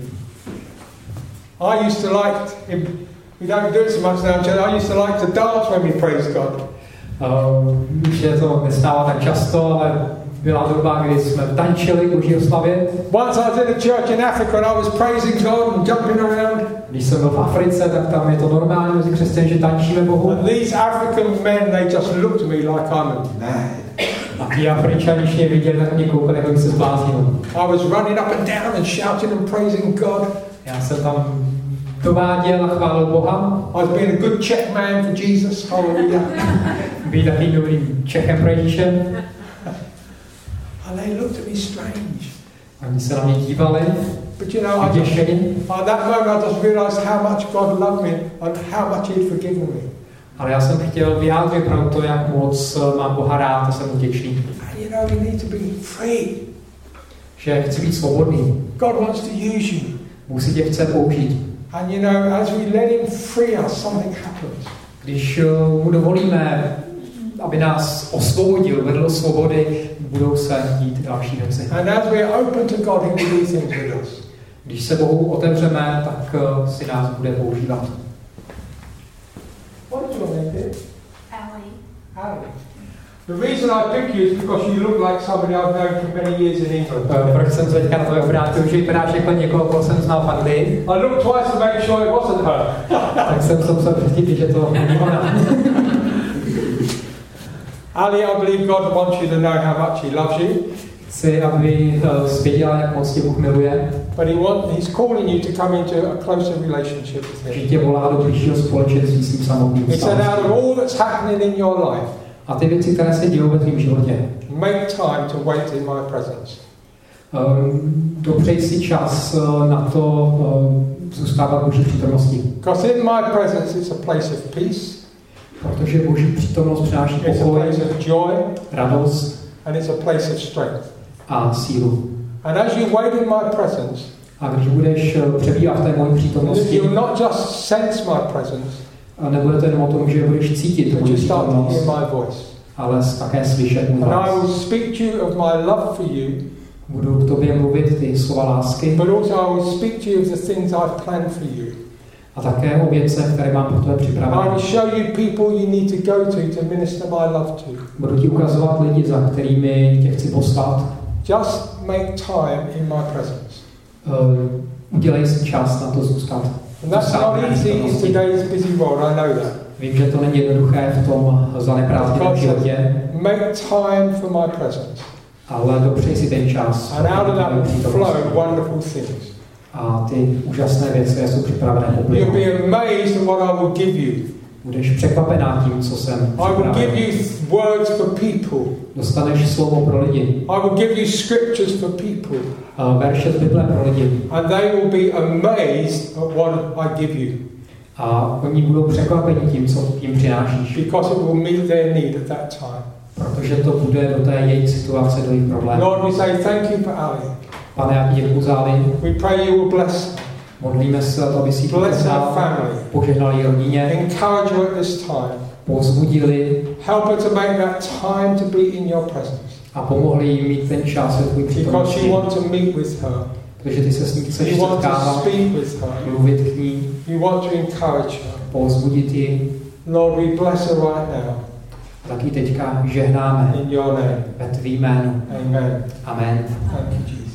A: I used to like, we don't do it so much now, I used to like to dance when we praise God.
B: Už je to nestává tak často, ale byla doba, kdy jsme tančili k Boží oslavě.
A: Once I was in a church in Africa and I was praising God and jumping around.
B: Když jsem byl v Africe, tak tam je to normální mezi křesťany, že tančíme Bohu.
A: And these African men, they just looked at me like I'm mad.
B: A ti Afričani, když mě viděli, tak mě koukali, jako bych se zbláznil.
A: I was running up and down and shouting and praising God.
B: Já jsem tam dováděl a chválil Boha.
A: I was being a good Czech man for Jesus. Hallelujah.
B: Být takovým dobrým Čechem pro Ježíše.
A: And they looked at me strange.
B: A oni se na mě dívali.
A: But you know, at that moment I just realized how much God loved me and how much He'd forgiven me.
B: Ale já jsem chtěl vyjádřit pro to, jak moc mám Boha rád a jsem vděčný.
A: And you know, you need to be free.
B: Že chci být svobodný.
A: God wants to use you.
B: Bůh si tě chce použít.
A: And you know, as we let Him free us, something happens.
B: Když mu dovolíme, aby nás osvobodil, vedl do svobody, budou se dít další věci.
A: And as we are open to God, He will do things with us.
B: Když se Bohu otevřeme, tak si nás bude používat.
A: What is your name, dear?
D: Ali.
A: Ali. The reason I pick you is because you look like somebody I've known for many years in England.
B: Proč jsem se teďka na to obrátil, že vypadáš jako někoho, koho jsem znal v Anglii.
A: I looked twice to make sure it wasn't her.
B: Tak jsem se musel přestit, že to není ona.
A: Ali, I believe God wants you to know how much He loves you.
B: Chci, aby věděla, jak moc tě Bůh miluje.
A: But He's calling you to come into a closer relationship with Him.
B: Že tě volá do blížšího společenství s tím samotným.
A: He said, out of all that's happening in your life,
B: a ty věci, které se dějí ve tvém životě,
A: make time to wait in my presence.
B: Dopřej si čas na to zůstávat v Boží přítomnosti.
A: Because in my presence it's a place of peace.
B: Protože Boží přítomnost přináší pokoj, radost
A: and it's a place of strength.
B: A sílu.
A: And as you wait in my presence,
B: a když budeš přebývat v té mojí přítomnosti,
A: you will not just sense my presence,
B: a nebude to jenom o tom, že budeš cítit moji přítomnost, ale také slyšet můj hlas.
A: And I will speak to you of my love for you.
B: Budu k tobě mluvit ty slova lásky.
A: But also I will speak to you of the things I've planned for you.
B: A také o věcech, které mám pro tebe připravené.
A: I will show you people you need to go to minister my love to.
B: Budu ti ukazovat lidi, za kterými tě chci poslat.
A: Just make time in my presence.
B: Udělej si čas na to zůstat.
A: And that's not easy in today's busy world, I know that.
B: Vím, že to není jednoduché v tom zaneprázdněném životě.
A: Make time for my presence.
B: Ale dopřej si ten čas.
A: And out of that flow wonderful things.
B: A ty úžasné věci jsou připravené po
A: You'll be amazed at what I will give you.
B: Budeš překvapená tím, co jsem
A: připraven. I will give you words for people.
B: Dostaneš slovo pro lidi.
A: I will give you scriptures for people.
B: Verše z Bible pro lidi.
A: And they will be amazed at what I give you.
B: A oni budou překvapeni tím, co jim přinášíš.
A: Because it will meet their need at that time.
B: Protože to bude do té jejich situace, do jejich problémů.
A: Lord, we say thank you for Ali.
B: Pane, já ti děkuji za Ali.
A: We pray you will bless.
B: Modlíme se, aby si
A: požehnal
B: její rodině.
A: Encourage her at this time.
B: Povzbudili.
A: Help her to make that time to be in your presence.
B: A pomohli jí mít ten čas ve tvůj přítomnosti.
A: Because you want to meet with her.
B: Protože ty se s ní chceš setkávat, mluvit k ní.
A: You want to encourage her.
B: Povzbudit ji.
A: Lord, we bless her right now.
B: Tak ji teďka žehnáme.
A: In your name.
B: Ve tvým jménu.
A: Amen.
B: Amen.
A: Thank you, Jesus.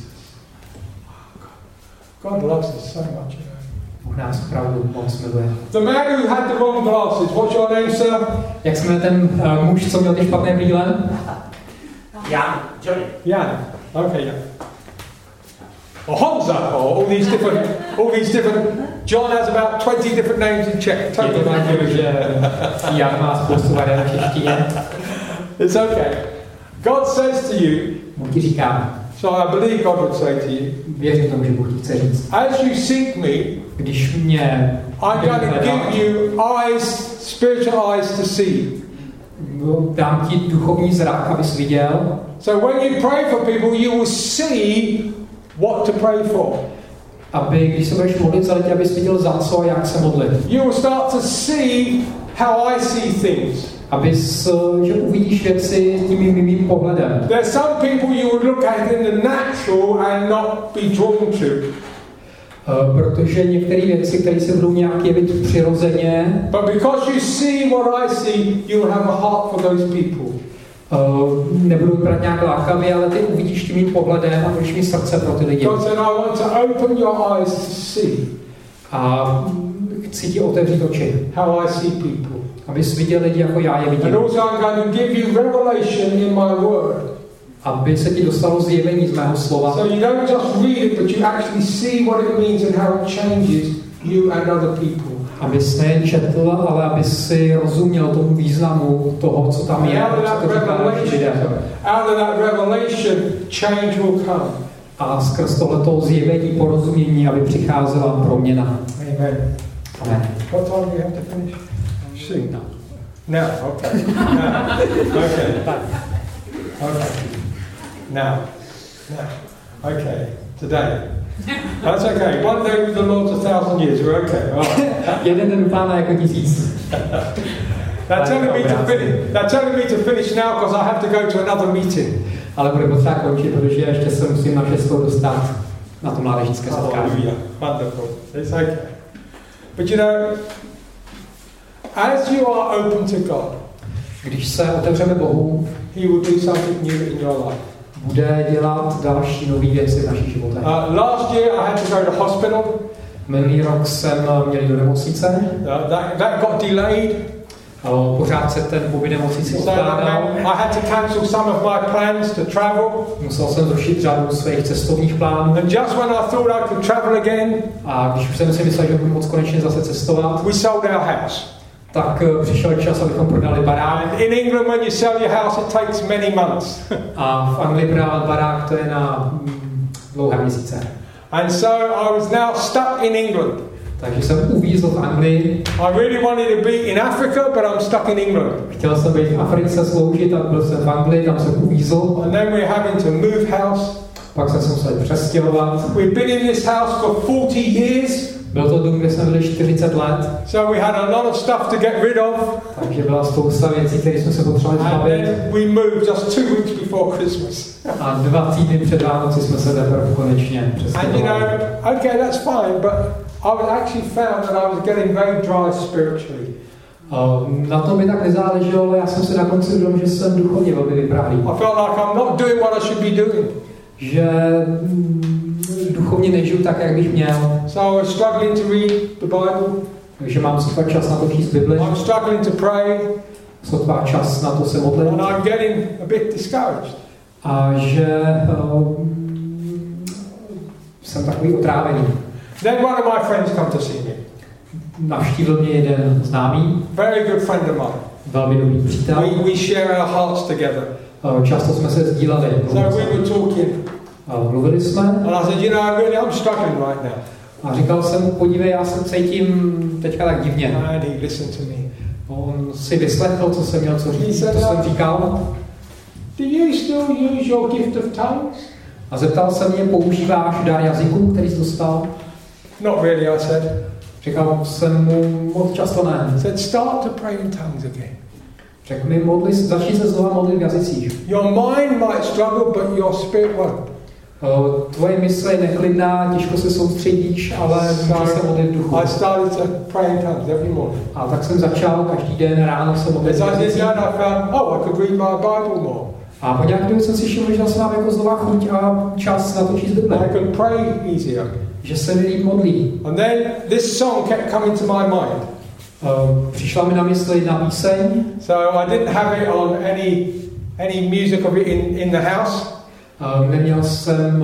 A: God loves us so much.
B: Bůh nás opravdu moc miluje.
A: The man who had the wrong glasses, what's your name, sir?
B: Jak se jmenuje ten muž, co měl ty špatné brýle?
C: Jan. Johnny.
A: Jan. Okay, Jan. Or Honza, or all these different. John has about 20 different names in Czech.
B: Je to tak, že Jan má spoustu variant v češtině.
A: It's okay. God says to you.
B: Bůh ti říká.
A: So I believe God would say to you.
B: Věřím tomu, že Bůh ti chce říct.
A: As you seek me,
B: když mě
A: I'm going to give you eyes, spiritual eyes to see.
B: Dám ti duchovní zrak, abys viděl.
A: So when you pray for people, you will see what to pray for.
B: Aby, když se budeš modlit za lidi, abys viděl za co a jak se modlit.
A: You will start to see how I see things.
B: Abys, že uvidíš věci tím mým pohledem.
A: There are some people you would look at in the natural and not be drawn to.
B: Protože některé věci, které se budou nějak jevit přirozeně,
A: but because you see what I see, you will have a heart for those people.
B: Nebudou brát nějak lákavě, ale ty uvidíš tím mým pohledem a budeš mít srdce pro ty lidi.
A: God said, I want to open your eyes to see.
B: A chci ti otevřít oči.
A: How I see people.
B: Abys viděl lidi, jako já je vidím.
A: And also I'm going to give you revelation in my word.
B: Aby se ti dostalo zjevení z mého slova.
A: So you don't just read it, but you actually see what it means and how it changes you and other people.
B: Abys nejen četl, ale abys si rozuměl tomu významu toho, co tam je, co to říká lidem.
A: Out of that revelation, change will come.
B: A skrz tohleto zjevení, porozumění, aby přicházela proměna.
A: Amen.
B: Amen.
A: What time do you have to finish? Soon. Now, okay. Now. Okay. Okay. Now. Okay. Today. That's okay. One day with the Lord's 1,000 years. We're okay. Right.
B: Jeden den Pána jako 1000.
A: They're telling me to finish now because I have to go to another meeting.
B: Ale bude potřeba končit, protože ještě se musím na 6. dostat na to mládežnické setkání.
A: Hallelujah. Wonderful. It's okay. But you know, as you are open to God,
B: když se otevřeme Bohu,
A: He will do something new in your life.
B: Bude dělat další nové věci v našich životech.
A: Last year I had to go to hospital.
B: Minulý rok jsem měl do nemocnice.
A: That got delayed.
B: Pořád se ten pobyt nemocnici odkládal.
A: I had to cancel some of my plans to travel.
B: Musel jsem zrušit řadu svých cestovních plánů.
A: And just when I thought I could travel again,
B: a když už jsem si myslel, že budu moc konečně zase cestovat,
A: we sold our house.
B: Tak přišel čas, abychom prodali barák.
A: In England, when you sell your house, it takes many months.
B: A v Anglii prodávat barák, to je na dlouhé měsíce.
A: And so I was now stuck in England.
B: Takže jsem uvízl v Anglii.
A: I really wanted to be in Africa, but I'm stuck in England.
B: Chtěl jsem být v Africe sloužit, a byl jsem v Anglii, tam jsem uvízl.
A: And then we're having to move house.
B: Pak jsem se musel přestěhovat.
A: We've been in this house for 40 years.
B: Byl to dům, kde jsme byli 40 let.
A: So we had a lot of stuff to get rid of.
B: Takže byla spousta věcí, které jsme se potřebovali zbavit.
A: And then we moved just 2 weeks before Christmas.
B: A 2 týdny před Vánoci jsme se teprve konečně přestěhovali.
A: And you know, okay, that's fine, but I was actually found that I was getting very dry spiritually.
B: Na tom mi tak nezáleželo, ale já jsem se na konci uvědomil, že jsem duchovně velmi vypráhlý.
A: I felt like I'm not doing what I should be doing.
B: Že duchovně nežiju tak, jak bych měl.
A: So I was struggling to read the Bible.
B: Takže mám sotva čas na to číst Bibli.
A: I'm struggling to pray.
B: Sotva čas na to se modlit.
A: And I'm getting a bit discouraged.
B: A že jsem takový otrávený.
A: Then one of my friends come to see me.
B: Navštívil mě jeden známý.
A: Very good friend of mine.
B: Velmi dobrý přítel.
A: We share our hearts together.
B: Často jsme se sdíleli.
A: So we were talking.
B: Mluvili jsme.
A: And I said, you know, I'm struggling right now.
B: A říkal jsem mu, podívej, já se cítím teďka tak divně.
A: And he listened to me.
B: On si vyslechl, co jsem měl co říct, co jsem říkal.
A: Do you still use your gift of tongues?
B: A zeptal se mě, používáš dar jazyků, který jsi dostal?
A: Not really, I said.
B: Říkal jsem mu, moc často ne.
A: I said, start to pray in tongues again.
B: Řekl mi, začni se znova modlit v jazycích.
A: Your mind might struggle, but your spirit won't.
B: Tvoje mysl je neklidná, těžko se soustředíš, ale můžeš se modlit v duchu.
A: I started to pray in tongues every morning.
B: A tak jsem začal každý den ráno se modlit v jazycích.
A: I found, I could read my Bible more.
B: A po nějaké době jsem si všiml, že jsem mám jako znova chuť a čas na to číst Bibli.
A: I could pray easier.
B: Že se mi líp modlí.
A: And then this song kept coming to my mind.
B: Přišla mi na mysl jedna píseň.
A: So I didn't have it on any music of it in the house.
B: Neměl jsem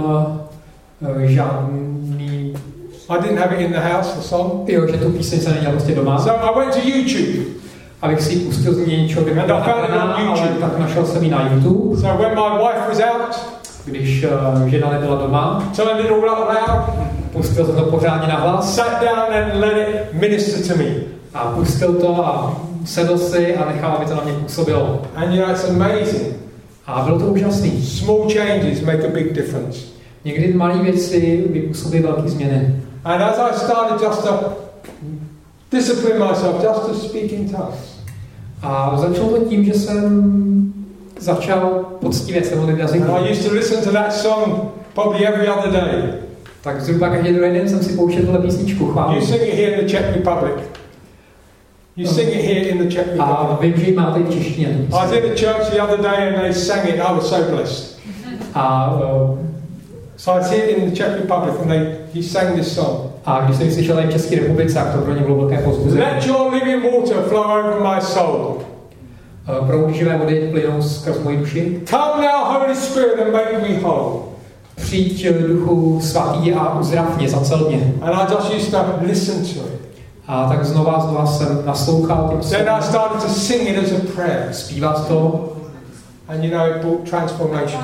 B: žádný...
A: I didn't have it in the house, the song.
B: Jo, že tu píseň se neměl prostě doma.
A: So I went to YouTube.
B: Abych si pustil z něj něco, ale tak našel jsem ji na YouTube.
A: So when my wife was out,
B: když žena nebyla doma,
A: turned it all out loud,
B: pustil jsem to pořádně na hlas,
A: sat down and let it minister to me.
B: A pustil to a sedl si a nechal, aby to na mě působilo.
A: And you know, it's amazing.
B: A bylo to úžasný.
A: Small changes make a big difference.
B: Někdy malé věci vypůsobí velké změny.
A: And as I started just to discipline myself, just to speak in tongues.
B: A začalo to tím, že jsem začal poctivě se modlit v jazyku.
A: I used to listen to that song probably every other day.
B: Tak zhruba každý druhý den jsem si pouštěl tuhle písničku chválu.
A: You sing it here in the Czech Republic. You sing it here in the Czech Republic.
B: A vím, že ji máte v češtině.
A: I was in the church the other day and they sang it. I was so blessed.
B: A
A: so I was here in the Czech Republic and he sang this song.
B: A když jsem slyšel i v České republice, tak to pro ně bylo velké povzbuzení.
A: Let your living water flow over my soul.
B: Proud živé vody plynou skrz moji duši.
A: Come now, Holy Spirit, and make me whole.
B: Přijď Duchu Svatý a uzdrav mě, zacel mě.
A: And I just used to listen to it.
B: A tak znova jsem naslouchal těm
A: Then I started to sing it as a prayer.
B: zpívat to.
A: And you know, it brought transformation.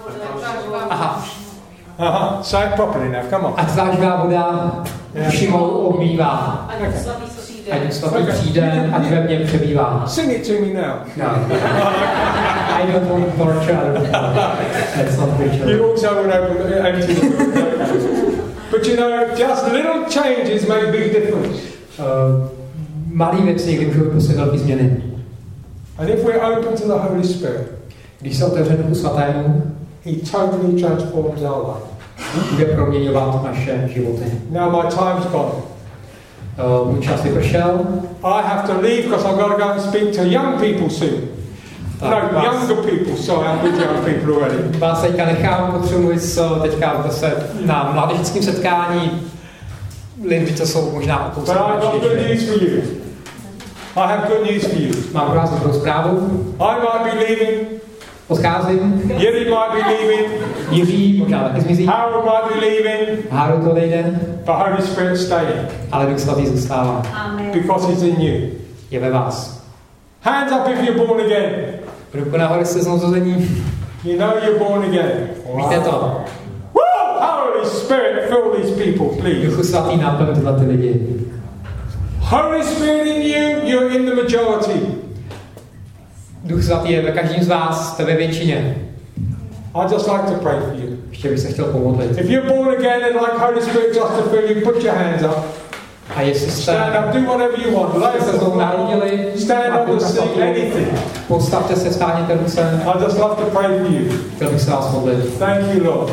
B: Aha.
A: Say it properly now, come on.
B: A tvá živá voda duši mou obmývá. Ať Svatý přijde, ať ve mně přebývá.
A: Sing it to me now.
B: No. I don't want to torture other people. That's not preacher.
A: You also would open empty the book. But you know, just little changes make big difference.
B: Malý věci někdy můžou prostě velký změny.
A: And if we're open to the Holy Spirit,
B: Když se otevře Duchu Svatému,
A: He totally transforms our life.
B: bude proměňovat naše životy.
A: Now my time's gone.
B: Můj čas vypršel.
A: I have to leave because I've got to go and speak to young people soon. No, younger people. Sorry, I'm with young people already.
B: Vás teďka nechám, potřebuji mluvit teďka zase na mládežnickém setkání. Lidi, co jsou možná
A: But I've got good news for you. I have good news for you.
B: Mám pro vás dobrou zprávu.
A: I might be leaving.
B: Odcházím.
A: Yuri might be leaving.
B: Jiří možná taky zmizí.
A: Harold might be leaving.
B: Harold odejde.
A: But Holy Spirit staying.
B: Ale Duch Svatý zůstává.
D: Amen.
A: Because He's in you.
B: Je ve vás.
A: Hands up if you're born again.
B: Ruku nahoru jste znovuzrození.
A: You know you're born again.
B: Víte to.
A: Woo! Holy Spirit, fill these people, please.
B: Duchu Svatý naplň tyhle ty lidi.
A: Holy Spirit in you, you're in the majority.
B: Duch Svatý je ve každém z vás, jste ve většině.
A: I'd just like to pray for you.
B: Ještě bych se chtěl pomodlit.
A: If you're born again and like Holy Spirit just to fill you, put your hands up.
B: A jestli jste
A: Stand up, do whatever you want. Lay
B: se znovu narodili,
A: stand on the seat, anything.
B: postavte se, stáhněte ruce.
A: I'd just love to pray for you.
B: Chtěl bych se vás modlit.
A: Thank you, Lord.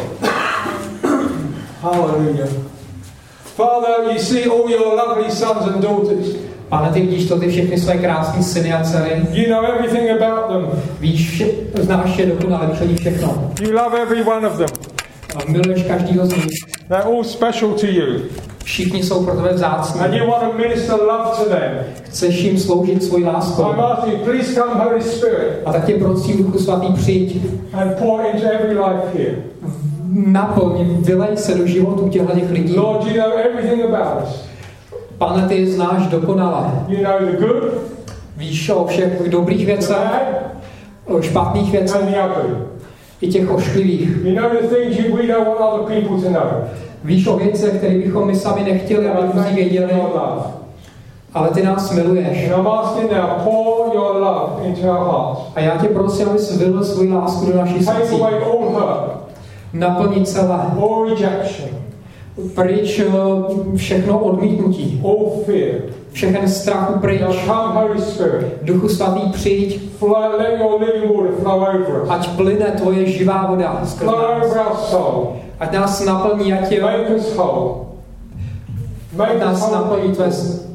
A: Hallelujah. Father, you see all your lovely sons and daughters.
B: Pane, ty vidíš to, ty všechny své krásné syny a dcery.
A: You know everything about them.
B: Víš, znáš je dokonale, víš o nich všechno.
A: You love every one of them.
B: A miluješ každýho z nich.
A: They're all special to you.
B: Všichni jsou pro tebe vzácní.
A: And you want to minister love to them.
B: Chceš jim sloužit svojí láskou.
A: I'm asking you, please come, Holy Spirit,
B: A tak tě prosím, Duchu Svatý, přijď.
A: and pour into every life here.
B: Naplň, vylej se do životů těchto lidí.
A: Lord, you know everything about us.
B: Pane, ty znáš dokonale.
A: You know the good,
B: Víš o všech dobrých
A: the
B: věcech,
A: bad,
B: o špatných věcech,
A: and the ugly.
B: i těch ošklivých.
A: You know the things we don't want other people to know.
B: Víš o věcech, které bychom my sami nechtěli, aby druzí věděli,
A: Your love.
B: ale ty nás miluješ.
A: And I'm asking now, pour your love into our hearts.
B: A já tě prosím, abys vylil svoji lásku do našich
A: Take
B: srdcí.
A: away all hurt,
B: Naplnit celé.
A: all rejection,
B: Pryč všechno odmítnutí.
A: all fear.
B: Všechen strachu pryč.
A: Now come, Holy Spirit.
B: Duchu Svatý, přijď,
A: Let your living water flow over us.
B: ať plyne tvoje živá voda skrz
A: Flow
B: nás.
A: over our soul.
B: Ať nás naplní,
A: Make us whole. Make
B: ať
A: us
B: nás
A: whole.
B: naplní tvoje,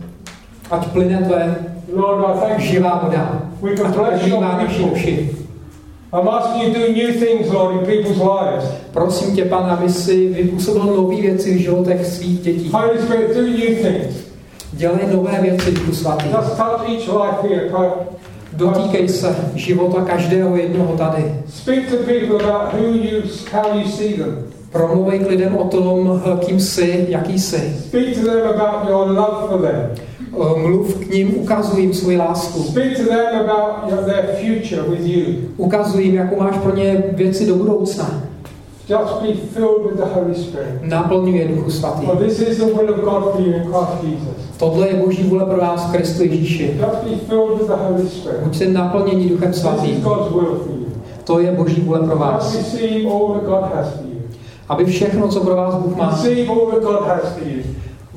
B: ať plyne tvoje
A: Lord, I thank you.
B: živá voda.
A: We can
B: Ať
A: bless your
B: obývá naši
A: people.
B: duši.
A: I'm asking you to do new things, Lord, in people's lives.
B: Prosím tě, Pane, aby si vypůsobil nové věci v životech svých dětí.
A: Holy Spirit, do new things.
B: Dělej nové věci, Duchu Svatý.
A: Just touch each life here.
B: Dotýkej se života každého jednoho tady.
A: Speak to people about how you see them.
B: Promluvej k lidem o tom, kým jsi, jaký jsi.
A: Speak to them about your love for them.
B: Mluv k ním, ukazuj jim svoji lásku.
A: Speak to them about their future with you.
B: Ukazuj jim, jakou máš pro ně věci do budoucna.
A: Just be filled with the Holy Spirit.
B: Naplňuj je, Duchu Svatý.
A: For this is the will of God for you in Christ Jesus.
B: Tohle je Boží vůle pro vás v Kristu Ježíši.
A: Just be filled with the Holy Spirit.
B: Buďte naplněni Duchem
A: This
B: Svatým.
A: is God's will for you.
B: To je Boží vůle pro
A: Just
B: vás.
A: receive all that God has for you.
B: Aby všechno, co pro vás Bůh má,
A: Receive all that God has for you.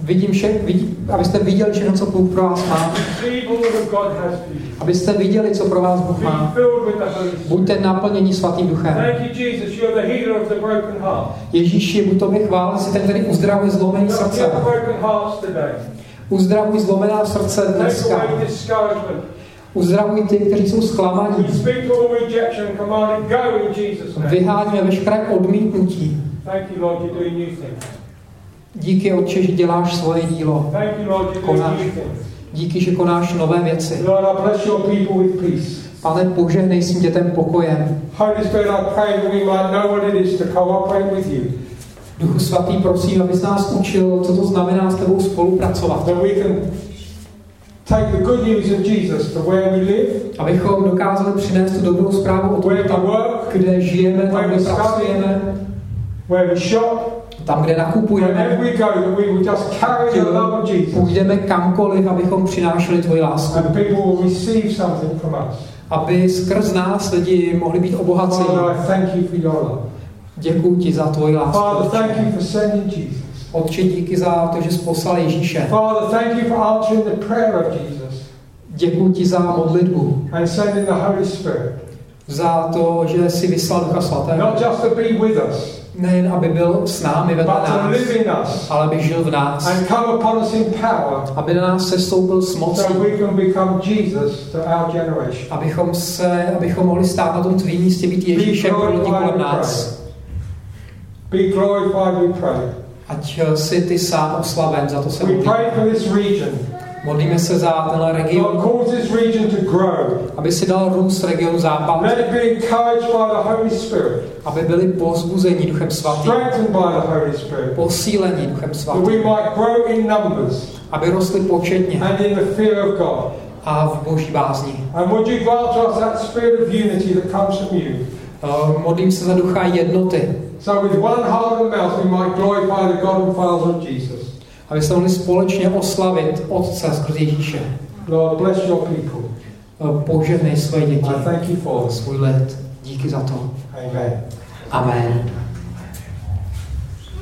B: abyste viděli všechno, co Bůh pro vás má.
A: Receive all that God has for you.
B: Abyste viděli, co pro vás Bůh
A: Be
B: má.
A: filled with the Holy Spirit.
B: Buďte naplněni Svatým Duchem.
A: Thank you, Jesus. You're the healer of the broken heart.
B: Ježíši, buď tobě chválen, si ten, který uzdravuje zlomený
A: Just
B: srdce.
A: heal broken hearts today.
B: Uzdravuj zlomená srdce
A: Take
B: dneska.
A: away discouragement.
B: Uzdravuj ty, kteří jsou zklamaní.
A: We speak to all rejection, command it, go in Jesus' name.
B: Vyháníme veškeré odmítnutí.
A: Thank you, Lord, you're doing new things.
B: Díky, Otče, že děláš svoje dílo.
A: Thank you, Lord, you're doing new things.
B: Díky, že konáš nové věci.
A: Lord, I bless your people with peace.
B: Pane, požehnej svým dětem pokojem.
A: Holy Spirit, I pray that we might know what it is to cooperate with you.
B: Duchu svatý, prosím, abys nás učil, co to znamená s tebou spolupracovat.
A: That we can take the good news of Jesus to where we live,
B: Abychom dokázali přinést tu dobrou zprávu o tom,
A: where we
B: tam,
A: work,
B: kde žijeme, tam,
A: where
B: kde
A: we study,
B: pracujeme,
A: where we shop,
B: tam, kde
A: wherever
B: nakupujeme.
A: we go, that we will just carry the love of Jesus.
B: Půjdeme kamkoliv, abychom přinášeli tvoji lásku.
A: And people will receive something from us.
B: Aby skrz nás lidi mohli být obohaceni.
A: Father, I thank you for your love.
B: Děkuji ti za tvoji lásku.
A: Father, thank you for sending Jesus.
B: Otče, díky za to, že jsi poslal Ježíše.
A: Father, thank you for answering the prayer of Jesus
B: Děkuji ti za modlitbu.
A: and sending the Holy Spirit.
B: Za to, že jsi vyslal Ducha Svatého.
A: Not just to be with us,
B: Nejen, aby byl s námi, vedle
A: but to
B: nás,
A: live in us
B: ale aby žil v nás.
A: and come upon us in power,
B: Aby na nás sestoupil s mocí.
A: so we can become Jesus to our generation.
B: Abychom mohli stát na tom tvým místě, být Ježíšem pro lidi kolem nás.
A: Be glorified, we pray.
B: Ať si ty sám oslaven, za to se
A: We
B: modlíme.
A: pray for this region.
B: Modlíme se za tenhle
A: God,
B: region,
A: cause this region to grow.
B: aby si dal růst regionu západ,
A: Let it be encouraged by the Holy Spirit,
B: aby byli povzbuzeni Duchem Svatým,
A: strengthened by the Holy Spirit,
B: posílení Duchem
A: that we
B: Svatým,
A: might grow in numbers
B: aby rostli početně
A: and in the fear of God.
B: a v boží bázni.
A: And would you grant to us that spirit of unity that comes from you?
B: Modlím se za ducha jednoty,
A: So with one heart and mouth we might glorify the God and Father of Jesus.
B: aby se mohli společně oslavit Otce skrz Ježíše.
A: Lord, bless your people.
B: Požehnej své děti,
A: I thank you for this.
B: svůj lid. Díky za to.
A: Amen.
B: Amen.